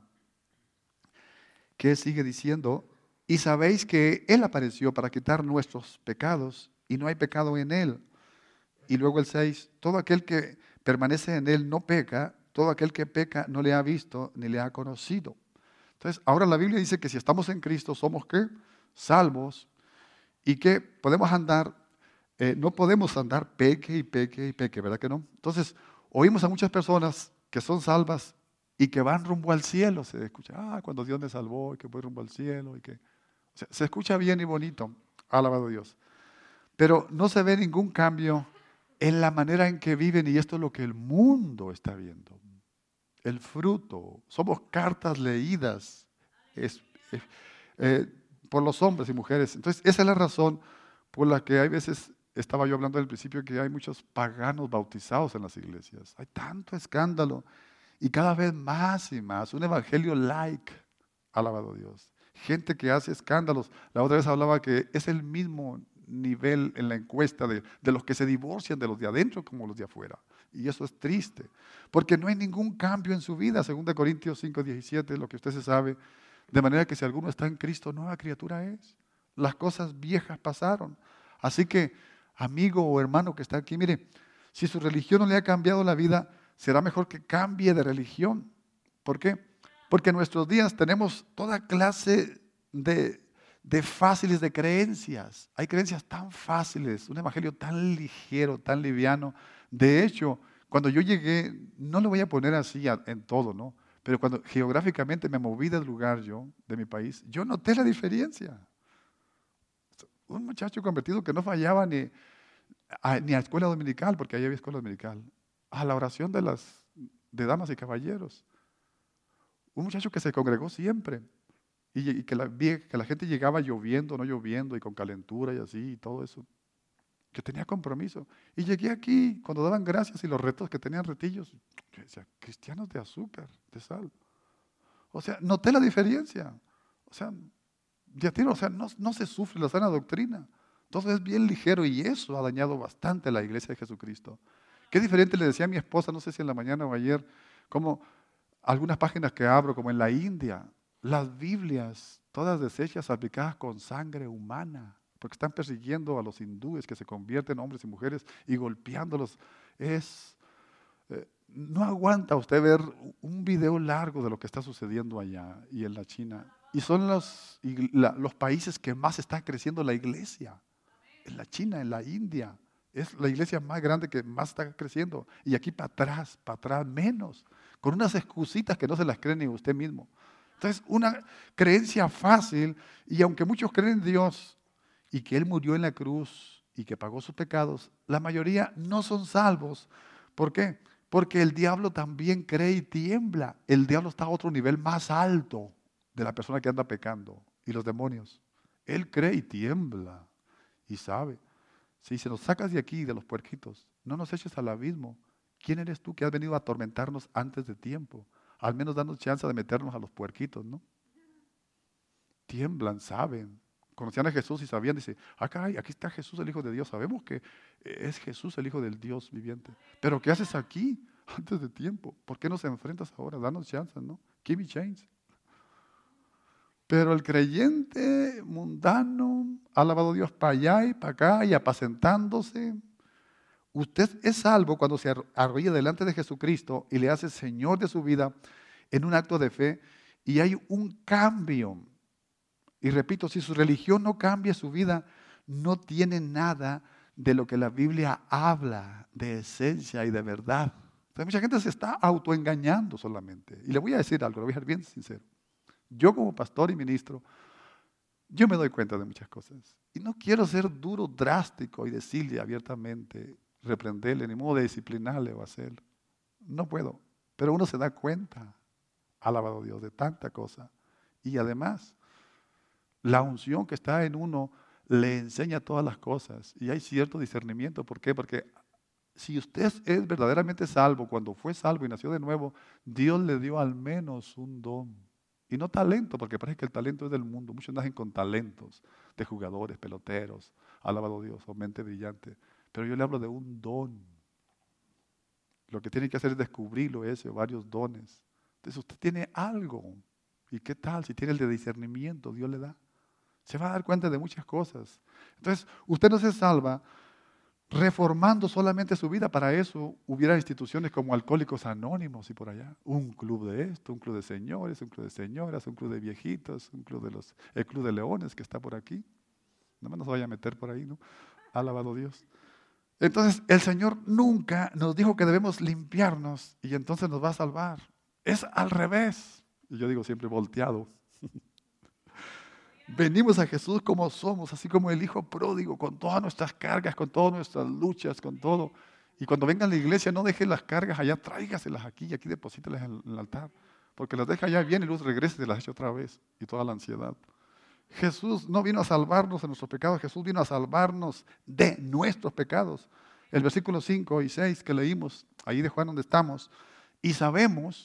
que sigue diciendo, y sabéis que Él apareció para quitar nuestros pecados, y no hay pecado en Él. Y luego el seis, todo aquel que permanece en Él no peca, todo aquel que peca no le ha visto ni le ha conocido. Entonces, ahora la Biblia dice que si estamos en Cristo, somos ¿qué? Salvos, y que podemos andar, eh, no podemos andar peque y peque y peque, ¿verdad que no? Entonces, oímos a muchas personas que son salvas y que van rumbo al cielo. Se escucha, ah, cuando Dios me salvó, y que voy rumbo al cielo, y que... O sea, se escucha bien y bonito, alabado Dios. Pero no se ve ningún cambio en la manera en que viven, y esto es lo que el mundo está viendo. El fruto, somos cartas leídas es, es, eh, por los hombres y mujeres. Entonces, esa es la razón por la que hay veces, estaba yo hablando al principio, que hay muchos paganos bautizados en las iglesias. Hay tanto escándalo y cada vez más y más. Un evangelio like, alabado Dios. Gente que hace escándalos. La otra vez hablaba que es el mismo nivel en la encuesta de, de los que se divorcian de los de adentro como los de afuera. Y eso es triste, porque no hay ningún cambio en su vida. Segunda Corintios cinco diecisiete, lo que usted se sabe. De manera que si alguno está en Cristo, nueva criatura es. Las cosas viejas pasaron. Así que, amigo o hermano que está aquí, mire, si su religión no le ha cambiado la vida, será mejor que cambie de religión. ¿Por qué? Porque en nuestros días tenemos toda clase de, de fáciles de creencias. Hay creencias tan fáciles, un evangelio tan ligero, tan liviano. De hecho, cuando yo llegué, no lo voy a poner así a- en todo, ¿no? Pero cuando geográficamente me moví del lugar yo, de mi país, yo noté la diferencia. Un muchacho convertido que no fallaba ni a, ni a escuela dominical, porque ahí había escuela dominical, a la oración de las de damas y caballeros. Un muchacho que se congregó siempre y, y que, la, vi que la gente llegaba lloviendo, no lloviendo, y con calentura y así, y todo eso. Que tenía compromiso. Y llegué aquí cuando daban gracias y los retos que tenían retillos. Yo decía, cristianos de azúcar, de sal. O sea, noté la diferencia. O sea, ya tiene, o sea, no, no se sufre la sana doctrina. Entonces es bien ligero y eso ha dañado bastante a la iglesia de Jesucristo. Qué diferente le decía a mi esposa, no sé si en la mañana o ayer, como algunas páginas que abro, como en la India, las Biblias, todas deshechas, aplicadas con sangre humana, porque están persiguiendo a los hindúes que se convierten en hombres y mujeres y golpeándolos. Es, eh, no aguanta usted ver un video largo de lo que está sucediendo allá y en la China. Y son los, y la- los países que más está creciendo la iglesia. En la China, en la India. Es la iglesia más grande que más está creciendo. Y aquí para atrás, para atrás, menos. Con unas excusitas que no se las cree ni usted mismo. Entonces, una creencia fácil, y aunque muchos creen en Dios y que Él murió en la cruz y que pagó sus pecados, la mayoría no son salvos. ¿Por qué? Porque el diablo también cree y tiembla. El diablo está a otro nivel más alto de la persona que anda pecando y los demonios. Él cree y tiembla y sabe. Si se nos sacas de aquí, de los puerquitos, no nos eches al abismo. ¿Quién eres tú que has venido a atormentarnos antes de tiempo? Al menos danos chance de meternos a los puerquitos, ¿no? Tiemblan, saben. Conocían a Jesús y sabían, dice, ah, caray, aquí está Jesús, el Hijo de Dios. Sabemos que es Jesús, el Hijo del Dios viviente. Pero ¿qué haces aquí antes de tiempo? ¿Por qué nos enfrentas ahora? Danos chance, ¿no? Give me chance. Pero el creyente mundano ha alabado a Dios para allá y para acá y apacentándose. Usted es salvo cuando se arro- arrodilla delante de Jesucristo y le hace Señor de su vida en un acto de fe, y hay un cambio. Y repito, si su religión no cambia su vida, no tiene nada de lo que la Biblia habla de esencia y de verdad. Entonces, mucha gente se está autoengañando solamente. Y le voy a decir algo, le voy a ser bien sincero. Yo como pastor y ministro, yo me doy cuenta de muchas cosas. Y no quiero ser duro, drástico y decirle abiertamente, reprenderle, ni modo de disciplinarle o hacerlo. No puedo. Pero uno se da cuenta, alabado Dios, de tanta cosa. Y además, la unción que está en uno le enseña todas las cosas. Y hay cierto discernimiento. ¿Por qué? Porque si usted es verdaderamente salvo, cuando fue salvo y nació de nuevo, Dios le dio al menos un don. Y no talento, porque parece que el talento es del mundo. Muchos nacen con talentos de jugadores, peloteros, alabado Dios, o mente brillante. Pero yo le hablo de un don. Lo que tiene que hacer es descubrirlo ese, o varios dones. Entonces usted tiene algo. ¿Y qué tal si tiene el de discernimiento? Dios le da. Se va a dar cuenta de muchas cosas. Entonces, usted no se salva reformando solamente su vida. Para eso hubiera instituciones como Alcohólicos Anónimos y por allá. Un club de esto, un club de señores, un club de señoras, un club de viejitos, un club de los, el club de leones que está por aquí. No me nos vaya a meter por ahí, ¿no? Alabado Dios. Entonces, el Señor nunca nos dijo que debemos limpiarnos y entonces nos va a salvar. Es al revés. Y yo digo siempre volteado. Venimos a Jesús como somos, así como el Hijo pródigo, con todas nuestras cargas, con todas nuestras luchas, con todo. Y cuando vengan a la iglesia, no dejen las cargas allá, tráigaselas aquí y aquí deposítelas en el altar. Porque las deja allá bien y luego regresa y se las echa otra vez. Y toda la ansiedad. Jesús no vino a salvarnos de nuestros pecados, Jesús vino a salvarnos de nuestros pecados. El versículo cinco y seis que leímos, ahí de Juan donde estamos, y sabemos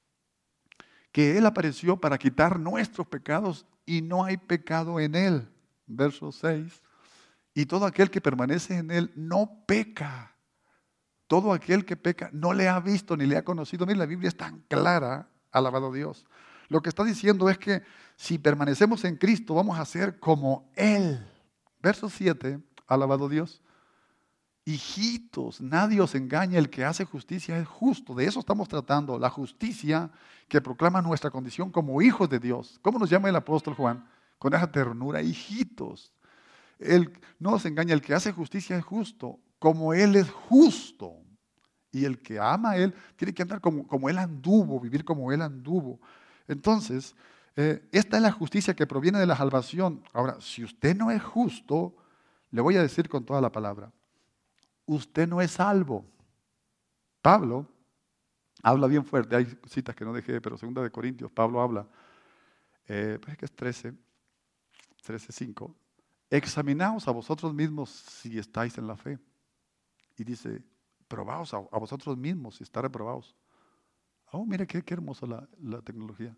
que Él apareció para quitar nuestros pecados y no hay pecado en Él. Verso seis, y todo aquel que permanece en Él no peca. Todo aquel que peca no le ha visto ni le ha conocido. Mira, la Biblia es tan clara, alabado Dios. Lo que está diciendo es que si permanecemos en Cristo, vamos a ser como Él. Verso siete, alabado Dios. Hijitos, nadie os engañe, el que hace justicia es justo. De eso estamos tratando, la justicia que proclama nuestra condición como hijos de Dios. ¿Cómo nos llama el apóstol Juan? Con esa ternura, hijitos. El, no os engañe, el que hace justicia es justo, como Él es justo. Y el que ama a Él tiene que andar como, como Él anduvo, vivir como Él anduvo. Entonces, eh, esta es la justicia que proviene de la salvación. Ahora, si usted no es justo, le voy a decir con toda la palabra, usted no es salvo. Pablo habla bien fuerte, hay citas que no dejé, pero segunda de Corintios, Pablo habla, eh, parece que es trece, trece cinco, examinaos a vosotros mismos si estáis en la fe. Y dice, probaos a, a vosotros mismos si estáis reprobados. Oh, mire qué, qué hermosa la, la tecnología.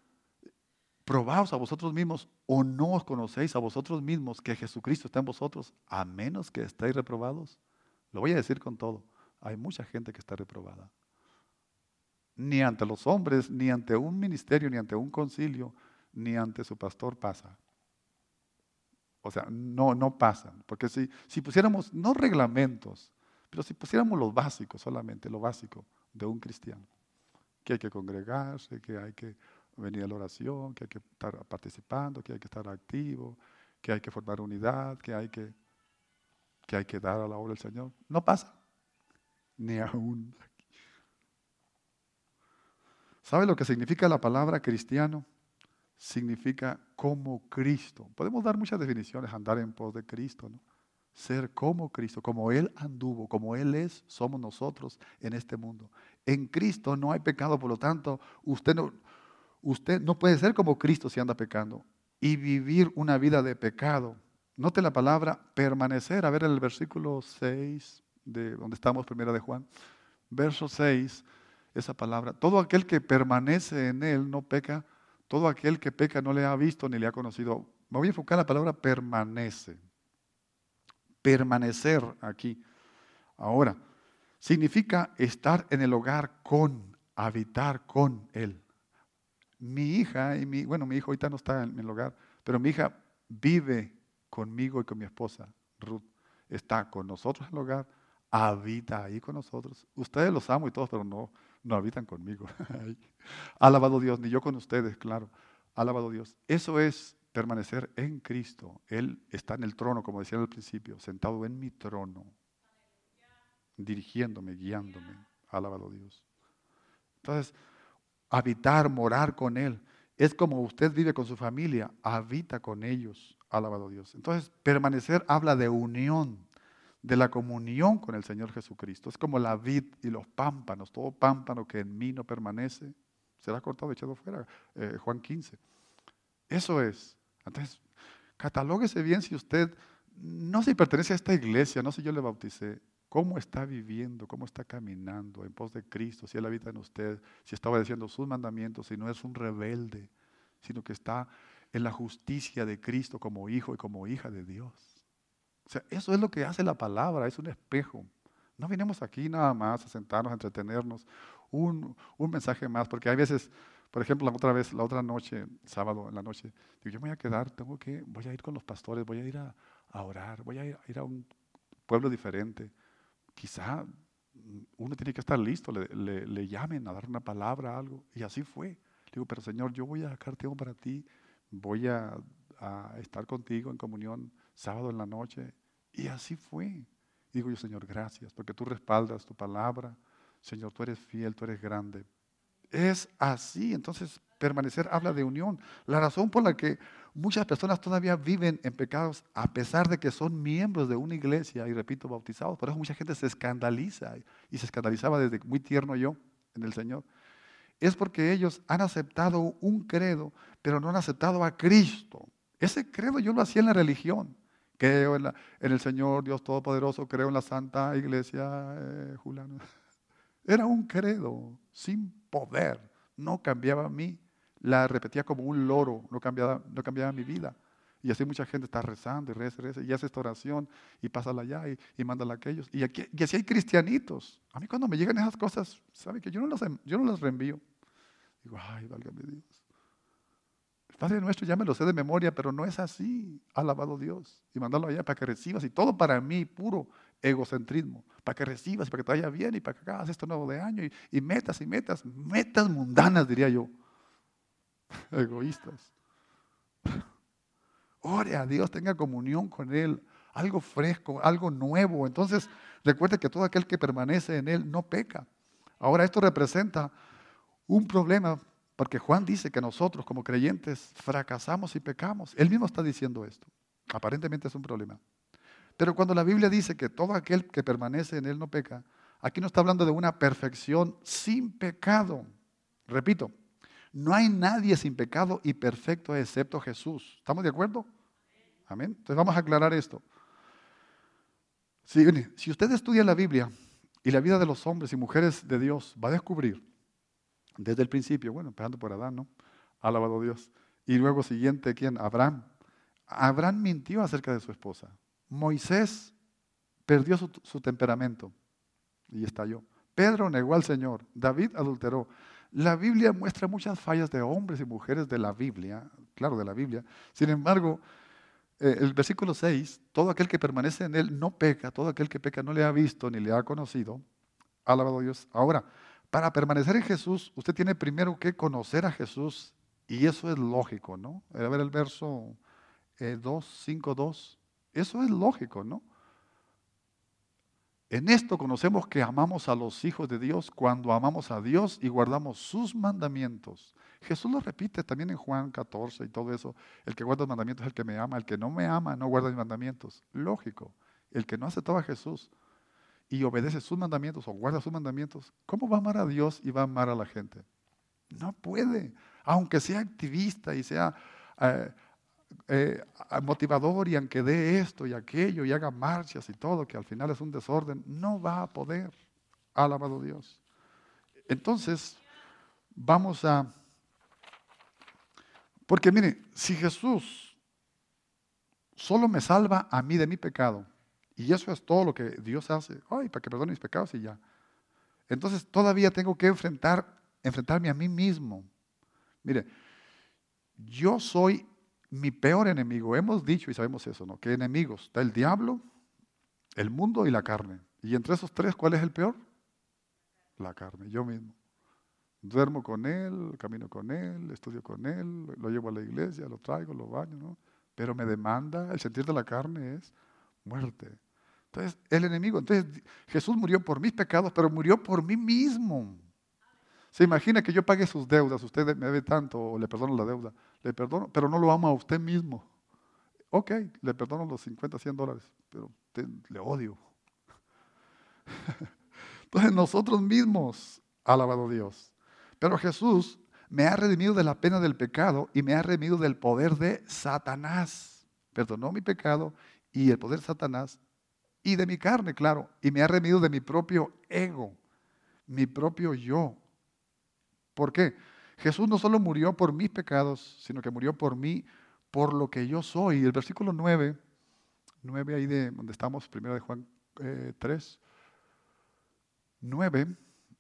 Probaos a vosotros mismos o no os conocéis a vosotros mismos que Jesucristo está en vosotros, a menos que estéis reprobados. Lo voy a decir con todo. Hay mucha gente que está reprobada. Ni ante los hombres, ni ante un ministerio, ni ante un concilio, ni ante su pastor pasa. O sea, no, no pasan. Porque si, si pusiéramos, no reglamentos, pero si pusiéramos los básicos solamente, lo básico de un cristiano, que hay que congregarse, que hay que venir a la oración, que hay que estar participando, que hay que estar activo, que hay que formar unidad, que hay que, que hay que dar a la obra del Señor. No pasa. Ni aún. ¿Sabe lo que significa la palabra cristiano? Significa como Cristo. Podemos dar muchas definiciones, andar en pos de Cristo, ¿no? Ser como Cristo, como Él anduvo, como Él es, somos nosotros en este mundo. En Cristo no hay pecado, por lo tanto, usted no, usted no puede ser como Cristo si anda pecando y vivir una vida de pecado. Note la palabra permanecer. A ver el versículo seis, de donde estamos, primera de Juan. Verso seis, esa palabra. Todo aquel que permanece en Él no peca. Todo aquel que peca no le ha visto ni le ha conocido. Me voy a enfocar en la palabra permanece. Permanecer aquí. Ahora, significa estar en el hogar con, habitar con Él. Mi hija, y mi, bueno, mi hijo ahorita no está en el hogar, pero mi hija vive conmigo y con mi esposa, Ruth. Está con nosotros en el hogar, habita ahí con nosotros. Ustedes los amo y todos, pero no, no habitan conmigo. Alabado Dios, ni yo con ustedes, claro. Alabado Dios. Eso es permanecer en Cristo. Él está en el trono, como decía al principio, sentado en mi trono, dirigiéndome, guiándome. Alabado Dios. Entonces, habitar, morar con Él. Es como usted vive con su familia, habita con ellos. Alabado Dios. Entonces, permanecer habla de unión, de la comunión con el Señor Jesucristo. Es como la vid y los pámpanos. Todo pámpano que en mí no permanece será cortado y echado fuera. Eh, Juan quince. Eso es. Entonces, catalóguese bien si usted, no sé si pertenece a esta iglesia, no sé si yo le bauticé, cómo está viviendo, cómo está caminando en pos de Cristo, si Él habita en usted, si está obedeciendo sus mandamientos, si no es un rebelde, sino que está en la justicia de Cristo como hijo y como hija de Dios. O sea, eso es lo que hace la palabra, es un espejo. No vinimos aquí nada más a sentarnos, a entretenernos, un, un mensaje más, porque hay veces, por ejemplo, la otra vez, la otra noche, sábado en la noche, digo, yo me voy a quedar, tengo que, voy a ir con los pastores, voy a ir a, a orar, voy a ir, a ir a un pueblo diferente. Quizá uno tiene que estar listo, le, le, le llamen a dar una palabra, algo. Y así fue. Le digo, pero Señor, yo voy a sacar tiempo para ti, voy a, a estar contigo en comunión sábado en la noche. Y así fue. Y digo yo, Señor, gracias, porque tú respaldas tu palabra. Señor, tú eres fiel, tú eres grande. Es así, entonces permanecer habla de unión. La razón por la que muchas personas todavía viven en pecados, a pesar de que son miembros de una iglesia, y repito, bautizados, por eso mucha gente se escandaliza, y se escandalizaba desde muy tierno yo en el Señor, es porque ellos han aceptado un credo, pero no han aceptado a Cristo. Ese credo yo lo hacía en la religión. Creo en, la, en el Señor Dios Todopoderoso, creo en la Santa Iglesia eh, Juliana. Era un credo sin poder, no cambiaba a mí, la repetía como un loro, no cambiaba, no cambiaba mi vida. Y así mucha gente está rezando y reza y reza, y hace esta oración, y pásala allá, y, y mándala a aquellos. Y, aquí, y así hay cristianitos. A mí cuando me llegan esas cosas, ¿saben que yo no las, yo no las reenvío? Digo, ay, válgame Dios. El Padre Nuestro ya me lo sé de memoria, pero no es así. Alabado Dios. Y mandarlo allá para que recibas, y todo para mí, puro egocentrismo, para que recibas, para que te vaya bien y para que hagas esto nuevo de año y, y metas y metas, metas mundanas, diría yo, egoístas. Ore a Dios, tenga comunión con Él, algo fresco, algo nuevo. Entonces, recuerde que todo aquel que permanece en Él no peca. Ahora, esto representa un problema, porque Juan dice que nosotros como creyentes fracasamos y pecamos. Él mismo está diciendo esto. Aparentemente es un problema. Pero cuando la Biblia dice que todo aquel que permanece en Él no peca, aquí no está hablando de una perfección sin pecado. Repito, no hay nadie sin pecado y perfecto excepto Jesús. ¿Estamos de acuerdo? Amén. Entonces vamos a aclarar esto. Si, si usted estudia la Biblia y la vida de los hombres y mujeres de Dios, va a descubrir desde el principio, bueno, empezando por Adán, ¿no? Alabado Dios. Y luego siguiente, ¿quién? Abraham. Abraham mintió acerca de su esposa. Moisés perdió su, su temperamento y estalló. Pedro negó al Señor. David adulteró. La Biblia muestra muchas fallas de hombres y mujeres de la Biblia, claro, de la Biblia. Sin embargo, eh, el versículo seis, todo aquel que permanece en Él no peca, todo aquel que peca no le ha visto ni le ha conocido. Alabado Dios. Ahora, para permanecer en Jesús, usted tiene primero que conocer a Jesús, y eso es lógico, ¿no? A ver el verso eh, dos, cinco, dos. Eso es lógico, ¿no? En esto conocemos que amamos a los hijos de Dios cuando amamos a Dios y guardamos sus mandamientos. Jesús lo repite también en Juan catorce y todo eso. El que guarda los mandamientos es el que me ama. El que no me ama no guarda mis mandamientos. Lógico. El que no aceptaba a Jesús y obedece sus mandamientos o guarda sus mandamientos, ¿cómo va a amar a Dios y va a amar a la gente? No puede. Aunque sea activista y sea eh, eh, motivador y aunque dé esto y aquello y haga marchas y todo, que al final es un desorden, no va a poder. Alabado Dios. Entonces, vamos a... Porque mire, si Jesús solo me salva a mí de mi pecado, y eso es todo lo que Dios hace, ay, para que perdone mis pecados y ya. Entonces todavía tengo que enfrentar, enfrentarme a mí mismo. Mire, yo soy mi peor enemigo. Hemos dicho y sabemos eso, ¿no? Que enemigos está el diablo, el mundo y la carne. Y entre esos tres, ¿cuál es el peor? La carne, yo mismo. Duermo con él, camino con él, estudio con él, lo llevo a la iglesia, lo traigo, lo baño, ¿no? Pero me demanda, el sentir de la carne es muerte. Entonces, el enemigo, entonces Jesús murió por mis pecados, pero murió por mí mismo. Se imagina que yo pague sus deudas, usted me debe tanto o le perdono la deuda, le perdono, pero no lo ama a usted mismo. Ok, le perdono los cincuenta, cien dólares, pero te, le odio. Entonces nosotros mismos, alabado Dios. Pero Jesús me ha redimido de la pena del pecado y me ha redimido del poder de Satanás. Perdonó mi pecado y el poder de Satanás y de mi carne, claro, y me ha redimido de mi propio ego, mi propio yo. ¿Por qué? Jesús no solo murió por mis pecados, sino que murió por mí, por lo que yo soy. Y el versículo nueve, nueve ahí de donde estamos, primero de Juan eh, tres, nueve,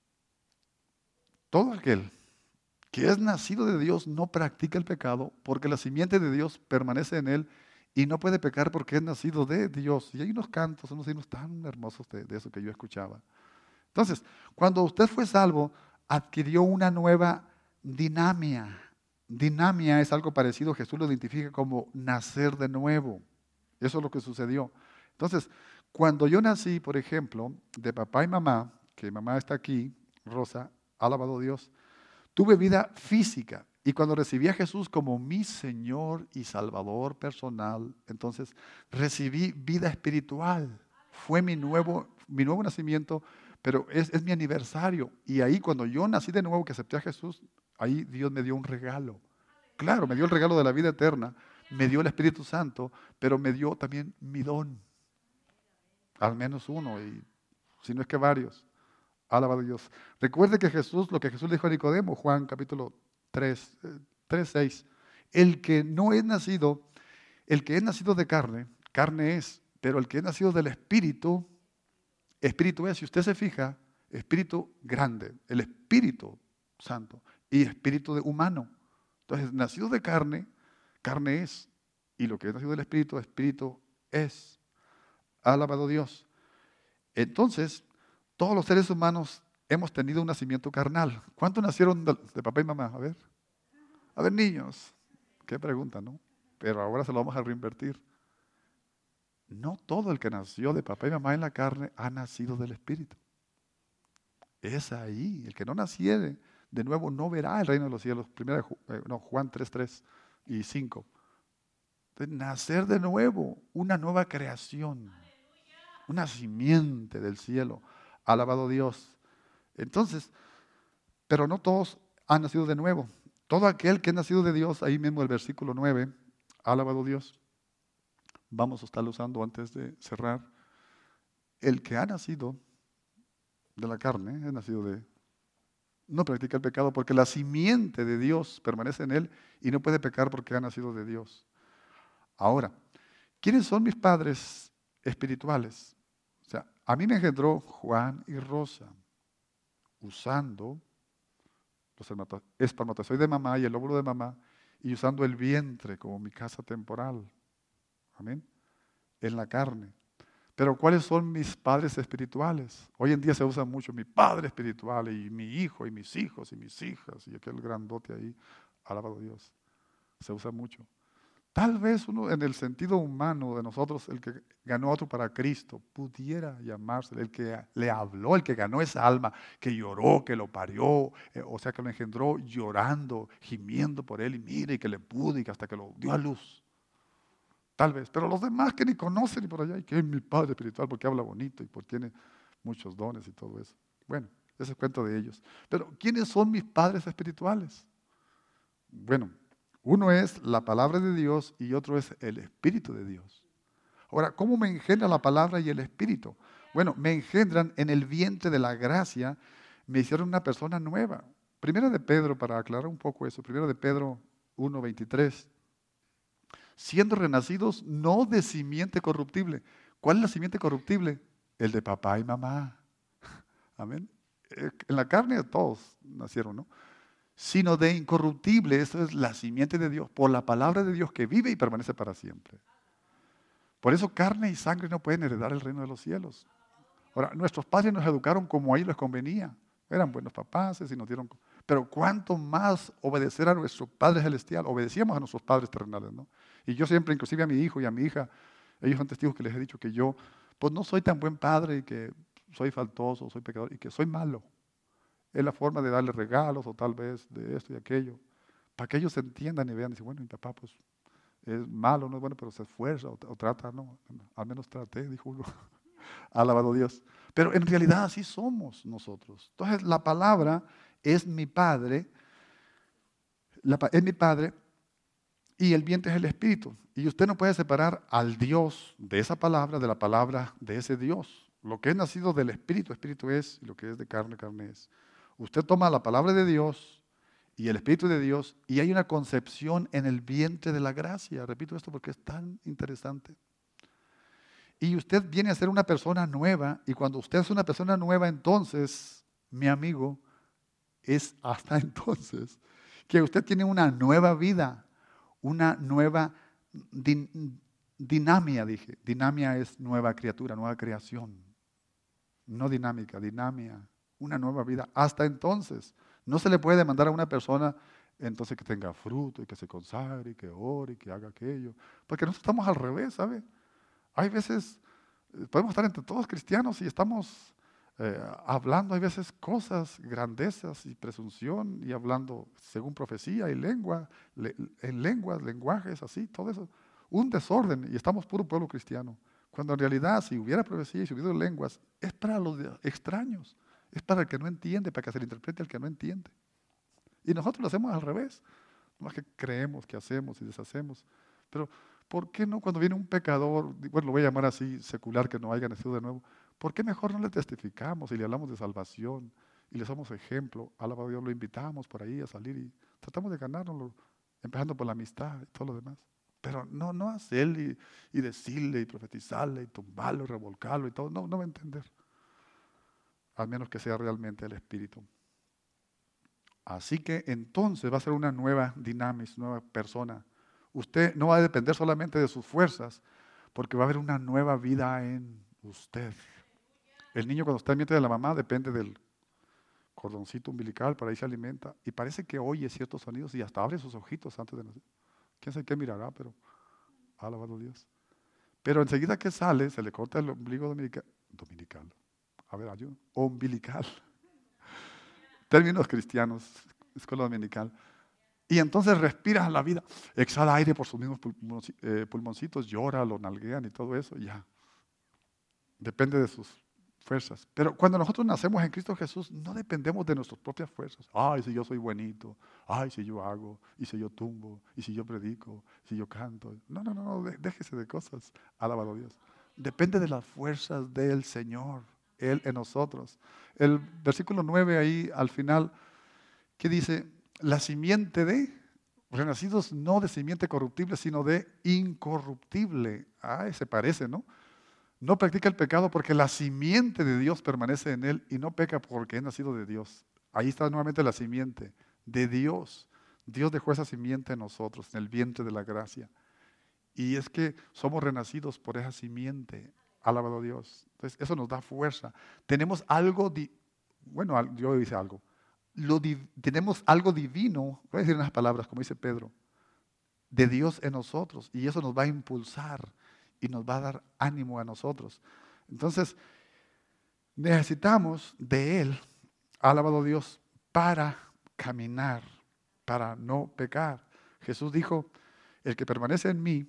todo aquel que es nacido de Dios no practica el pecado, porque la simiente de Dios permanece en él y no puede pecar porque es nacido de Dios. Y hay unos cantos, unos himnos tan hermosos de, de eso que yo escuchaba. Entonces, cuando usted fue salvo, adquirió una nueva dinamia. Dinamia es algo parecido, Jesús lo identifica como nacer de nuevo. Eso es lo que sucedió. Entonces, cuando yo nací, por ejemplo, de papá y mamá, que mamá está aquí, Rosa, alabado Dios, tuve vida física. Y cuando recibí a Jesús como mi Señor y Salvador personal, entonces recibí vida espiritual. Fue mi nuevo, mi nuevo nacimiento, pero es, es mi aniversario. Y ahí cuando yo nací de nuevo, que acepté a Jesús, ahí Dios me dio un regalo. Claro, me dio el regalo de la vida eterna, me dio el Espíritu Santo, pero me dio también mi don. Al menos uno, y si no es que varios. Alabado Dios. Recuerde que Jesús, lo que Jesús le dijo a Nicodemo, Juan capítulo tres, seis, el que no es nacido, el que es nacido de carne, carne es, pero el que es nacido del Espíritu, Espíritu es, si usted se fija, Espíritu grande, el Espíritu Santo y Espíritu de humano. Entonces, nacido de carne, carne es, y lo que es nacido del Espíritu, Espíritu es. Alabado Dios. Entonces, todos los seres humanos hemos tenido un nacimiento carnal. ¿Cuántos nacieron de, de papá y mamá? A ver. A ver, niños. Qué pregunta, ¿no? Pero ahora se lo vamos a reinvertir. No todo el que nació de papá y mamá en la carne ha nacido del Espíritu. Es ahí. El que no naciere de nuevo no verá el reino de los cielos. Primera, no, Juan tres, tres y cinco. Entonces, nacer de nuevo, una nueva creación. Una simiente del cielo. Alabado Dios. Entonces, pero no todos han nacido de nuevo. Todo aquel que ha nacido de Dios, ahí mismo el versículo nueve, alabado Dios. Vamos a estarlo usando antes de cerrar. El que ha nacido de la carne, es nacido de... No practica el pecado porque la simiente de Dios permanece en él y no puede pecar porque ha nacido de Dios. Ahora, ¿quiénes son mis padres espirituales? O sea, a mí me engendró Juan y Rosa, usando los espermatozoides de mamá y el óvulo de mamá, y usando el vientre como mi casa temporal. Amén. En la carne. Pero ¿cuáles son mis padres espirituales? Hoy en día se usa mucho mi padre espiritual y mi hijo y mis hijos y mis hijas y aquel grandote ahí, alabado Dios. Se usa mucho. Tal vez uno en el sentido humano de nosotros, el que ganó a otro para Cristo, pudiera llamarse, el que le habló, el que ganó esa alma, que lloró, que lo parió, eh, o sea, que lo engendró llorando, gimiendo por él y mire, y que le pudo y que hasta que lo dio a luz. Tal vez, pero los demás que ni conocen y por allá, y que es mi padre espiritual porque habla bonito y porque tiene muchos dones y todo eso. Bueno, ese es cuento de ellos. Pero ¿quiénes son mis padres espirituales? Bueno, uno es la palabra de Dios y otro es el Espíritu de Dios. Ahora, ¿cómo me engendra la palabra y el Espíritu? Bueno, me engendran en el vientre de la gracia, me hicieron una persona nueva. Primera de Pedro, para aclarar un poco eso, primera de Pedro uno, veintitrés. Siendo renacidos no de simiente corruptible. ¿Cuál es la simiente corruptible? El de papá y mamá. Amén. En la carne todos nacieron, ¿no? Sino de incorruptible, eso es la simiente de Dios, por la palabra de Dios que vive y permanece para siempre. Por eso carne y sangre no pueden heredar el reino de los cielos. Ahora, nuestros padres nos educaron como a ellos les convenía. Eran buenos papás y nos dieron... Pero cuánto más obedecer a nuestro Padre Celestial. Obedecíamos a nuestros padres terrenales, ¿no? Y yo siempre, inclusive a mi hijo y a mi hija, ellos son testigos que les he dicho que yo, pues no soy tan buen padre y que soy faltoso, soy pecador y que soy malo. Es la forma de darle regalos o tal vez de esto y aquello, para que ellos entiendan y vean y dicen, bueno, mi papá pues es malo, no es bueno, pero se esfuerza o, o trata, no, al menos traté, dijo uno. Alabado Dios. Pero en realidad así somos nosotros. Entonces la palabra es mi Padre, la, es mi Padre y el vientre es el Espíritu. Y usted no puede separar al Dios de esa palabra, de la palabra de ese Dios. Lo que es nacido del Espíritu, Espíritu es, y lo que es de carne, carne es. Usted toma la palabra de Dios y el Espíritu de Dios y hay una concepción en el vientre de la gracia. Repito esto porque es tan interesante. Y usted viene a ser una persona nueva y cuando usted es una persona nueva, entonces, mi amigo, es hasta entonces que usted tiene una nueva vida, una nueva din- dinamia, dije. Dinamia es nueva criatura, nueva creación. No dinámica, dinamia. Una nueva vida. Hasta entonces, no se le puede demandar a una persona entonces que tenga fruto y que se consagre y que ore y que haga aquello. Porque nosotros estamos al revés, ¿sabe? Hay veces, eh, podemos estar entre todos cristianos y estamos eh, hablando, hay veces cosas, grandezas y presunción y hablando según profecía y lengua, le- en lenguas, lenguajes, así, todo eso. Un desorden y estamos puro pueblo cristiano. Cuando en realidad, si hubiera profecía y si hubiera lenguas, es para los de- extraños, es para el que no entiende, para que se le interprete al que no entiende. Y nosotros lo hacemos al revés. No es que creemos, que hacemos y deshacemos. Pero, ¿por qué no cuando viene un pecador, bueno, lo voy a llamar así, secular, que no haya nacido de nuevo, ¿por qué mejor no le testificamos y le hablamos de salvación y le somos ejemplo? Alaba a Dios, lo invitamos por ahí a salir y tratamos de ganárnoslo, empezando por la amistad y todo lo demás. Pero no, no hacerle y, y decirle y profetizarle y tumbarlo y revolcarlo y todo. No, no va a entender. Al menos que sea realmente el Espíritu. Así que entonces va a ser una nueva dinámica, nueva persona. Usted no va a depender solamente de sus fuerzas, porque va a haber una nueva vida en usted. El niño cuando está en vientre de la mamá depende del cordoncito umbilical, para ahí se alimenta. Y parece que oye ciertos sonidos y hasta abre sus ojitos antes de nacer. Quién sabe qué mirará, pero alabado Dios. Pero enseguida que sale, se le corta el ombligo dominical. Dominical. A ver, ayuda. Umbilical. Términos cristianos, escuela dominical. Y entonces respiras la vida, exhala aire por sus mismos pulmonci- eh, pulmoncitos, llora, lo nalguean y todo eso, y ya. Depende de sus fuerzas. Pero cuando nosotros nacemos en Cristo Jesús, no dependemos de nuestras propias fuerzas. Ay, si yo soy buenito, ay, si yo hago, y si yo tumbo, y si yo predico, si yo canto. No, no, no, no, dé- déjese de cosas. Alabado a Dios. Depende de las fuerzas del Señor, Él en nosotros. El versículo nueve ahí al final, ¿qué dice? La simiente de, renacidos no de simiente corruptible, sino de incorruptible. Ah, se parece, ¿no? No practica el pecado porque la simiente de Dios permanece en él y no peca porque es nacido de Dios. Ahí está nuevamente la simiente de Dios. Dios dejó esa simiente en nosotros, en el vientre de la gracia. Y es que somos renacidos por esa simiente. Alabado Dios. Entonces, eso nos da fuerza. Tenemos algo, di- bueno, al- yo hice algo. Lo di- tenemos algo divino, voy a decir unas palabras, como dice Pedro, de Dios en nosotros. Y eso nos va a impulsar y nos va a dar ánimo a nosotros. Entonces, necesitamos de Él, alabado Dios, para caminar, para no pecar. Jesús dijo, el que permanece en mí,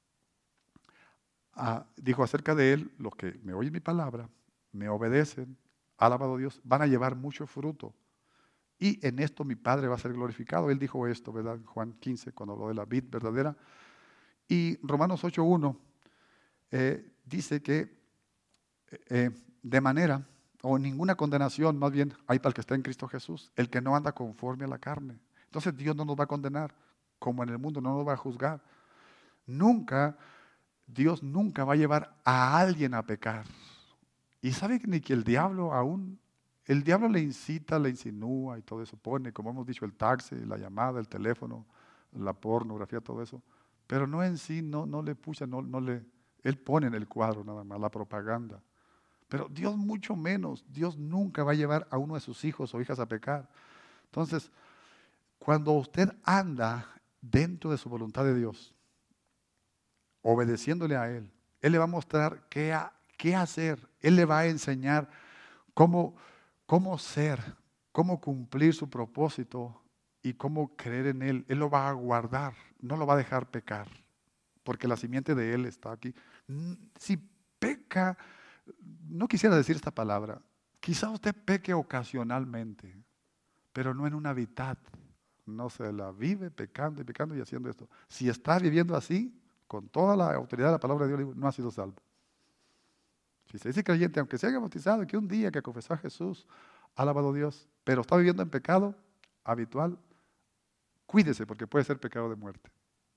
ah, dijo acerca de Él, los que me oyen mi palabra, me obedecen, alabado Dios, van a llevar mucho fruto. Y en esto mi Padre va a ser glorificado. Él dijo esto, ¿verdad? En Juan quince, cuando habló de la vid verdadera. Y Romanos ocho uno eh, dice que eh, de manera, o ninguna condenación, más bien, hay para el que está en Cristo Jesús, el que no anda conforme a la carne. Entonces Dios no nos va a condenar, como en el mundo no nos va a juzgar. Nunca, Dios nunca va a llevar a alguien a pecar. Y sabe que ni que el diablo aún, el diablo le incita, le insinúa y todo eso, pone, como hemos dicho, el taxi, la llamada, el teléfono, la pornografía, todo eso. Pero no en sí, no, no le pucha, no, no le, él pone en el cuadro nada más, la propaganda. Pero Dios mucho menos, Dios nunca va a llevar a uno de sus hijos o hijas a pecar. Entonces, cuando usted anda dentro de su voluntad de Dios, obedeciéndole a Él, Él le va a mostrar qué, ha- qué hacer, Él le va a enseñar cómo, cómo ser, cómo cumplir su propósito y cómo creer en Él. Él lo va a guardar, no lo va a dejar pecar, porque la simiente de Él está aquí. Mm, Si peca, no quisiera decir esta palabra, quizá usted peque ocasionalmente, pero no en una mitad. No se la vive pecando y pecando y haciendo esto. Si está viviendo así, con toda la autoridad de la palabra de Dios, no ha sido salvo. Si se dice creyente, aunque se haya bautizado, que un día que confesó a Jesús, ha alabado a Dios, pero está viviendo en pecado habitual, cuídese porque puede ser pecado de muerte.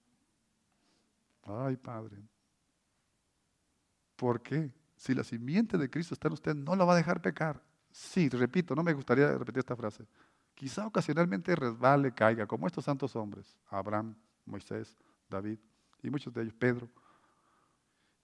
Ay, Padre. ¿Por qué? Si la simiente de Cristo está en usted, no lo va a dejar pecar. Sí, repito, no me gustaría repetir esta frase. Quizá ocasionalmente resbale, caiga, como estos santos hombres, Abraham, Moisés, David y muchos de ellos, Pedro.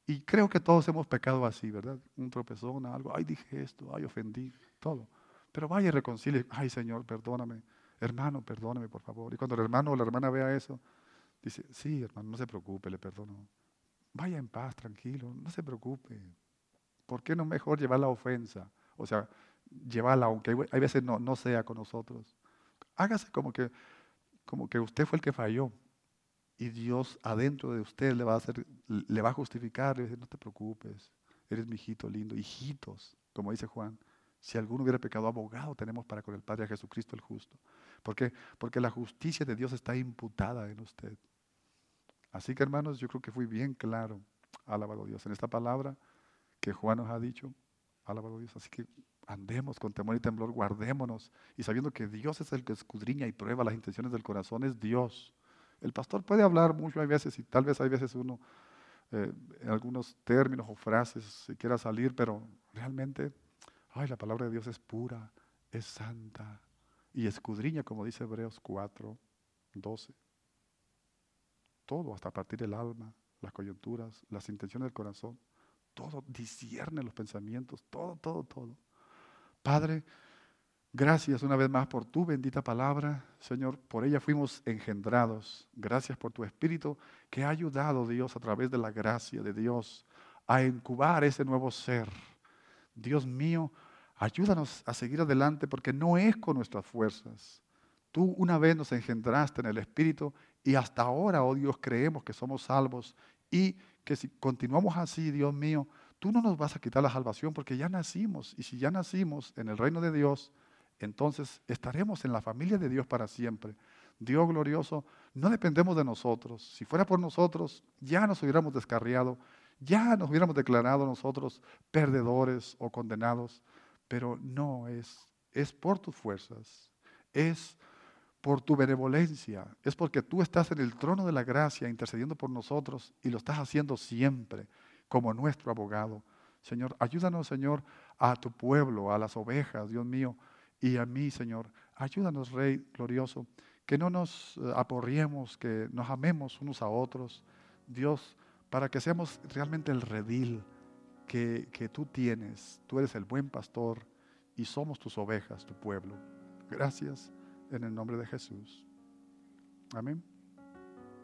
Y creo que todos hemos pecado así, ¿verdad? Un tropezón, algo, ay, dije esto, ay, ofendí, todo. Pero vaya y reconcilie, ay, Señor, perdóname. Hermano, perdóname, por favor. Y cuando el hermano o la hermana vea eso, dice, sí, hermano, no se preocupe, le perdono. Vaya en paz, tranquilo, no se preocupe. ¿Por qué no mejor llevar la ofensa? O sea, llevarla, aunque hay hay veces no, no sea con nosotros. Hágase como que, como que usted fue el que falló. Y Dios adentro de usted le va a hacer, le va a justificar, le va a decir, no te preocupes, eres mi hijito lindo. Hijitos, como dice Juan, si alguno hubiera pecado, abogado tenemos para con el Padre, a Jesucristo el justo. ¿Por qué? Porque la justicia de Dios está imputada en usted. Así que, hermanos, yo creo que fui bien claro, alabado Dios, en esta palabra que Juan nos ha dicho, alabado Dios. Así que andemos con temor y temblor, guardémonos, y sabiendo que Dios es el que escudriña y prueba las intenciones del corazón, es Dios. El pastor puede hablar mucho, hay veces, y tal vez hay veces uno, eh, en algunos términos o frases, se quiera salir, pero realmente, ay, la palabra de Dios es pura, es santa, y escudriña, como dice Hebreos cuatro, doce. Todo, hasta partir el alma, las coyunturas, las intenciones del corazón, todo discierne los pensamientos, todo, todo, todo. Padre, gracias una vez más por tu bendita palabra, Señor, por ella fuimos engendrados. Gracias por tu Espíritu que ha ayudado, Dios, a través de la gracia de Dios, a incubar ese nuevo ser. Dios mío, ayúdanos a seguir adelante porque no es con nuestras fuerzas. Tú una vez nos engendraste en el Espíritu y hasta ahora, oh Dios, creemos que somos salvos y que si continuamos así, Dios mío, tú no nos vas a quitar la salvación porque ya nacimos. Y si ya nacimos en el reino de Dios, entonces estaremos en la familia de Dios para siempre. Dios glorioso, no dependemos de nosotros. Si fuera por nosotros, ya nos hubiéramos descarriado, ya nos hubiéramos declarado nosotros perdedores o condenados. Pero no es, es por tus fuerzas, es por tu benevolencia, es porque tú estás en el trono de la gracia intercediendo por nosotros y lo estás haciendo siempre como nuestro abogado. Señor, ayúdanos, Señor, a tu pueblo, a las ovejas, Dios mío, y a mí, Señor. Ayúdanos, Rey glorioso, que no nos eh, aporriemos, que nos amemos unos a otros, Dios, para que seamos realmente el redil que, que tú tienes. Tú eres el buen pastor y somos tus ovejas, tu pueblo. Gracias en el nombre de Jesús. Amén.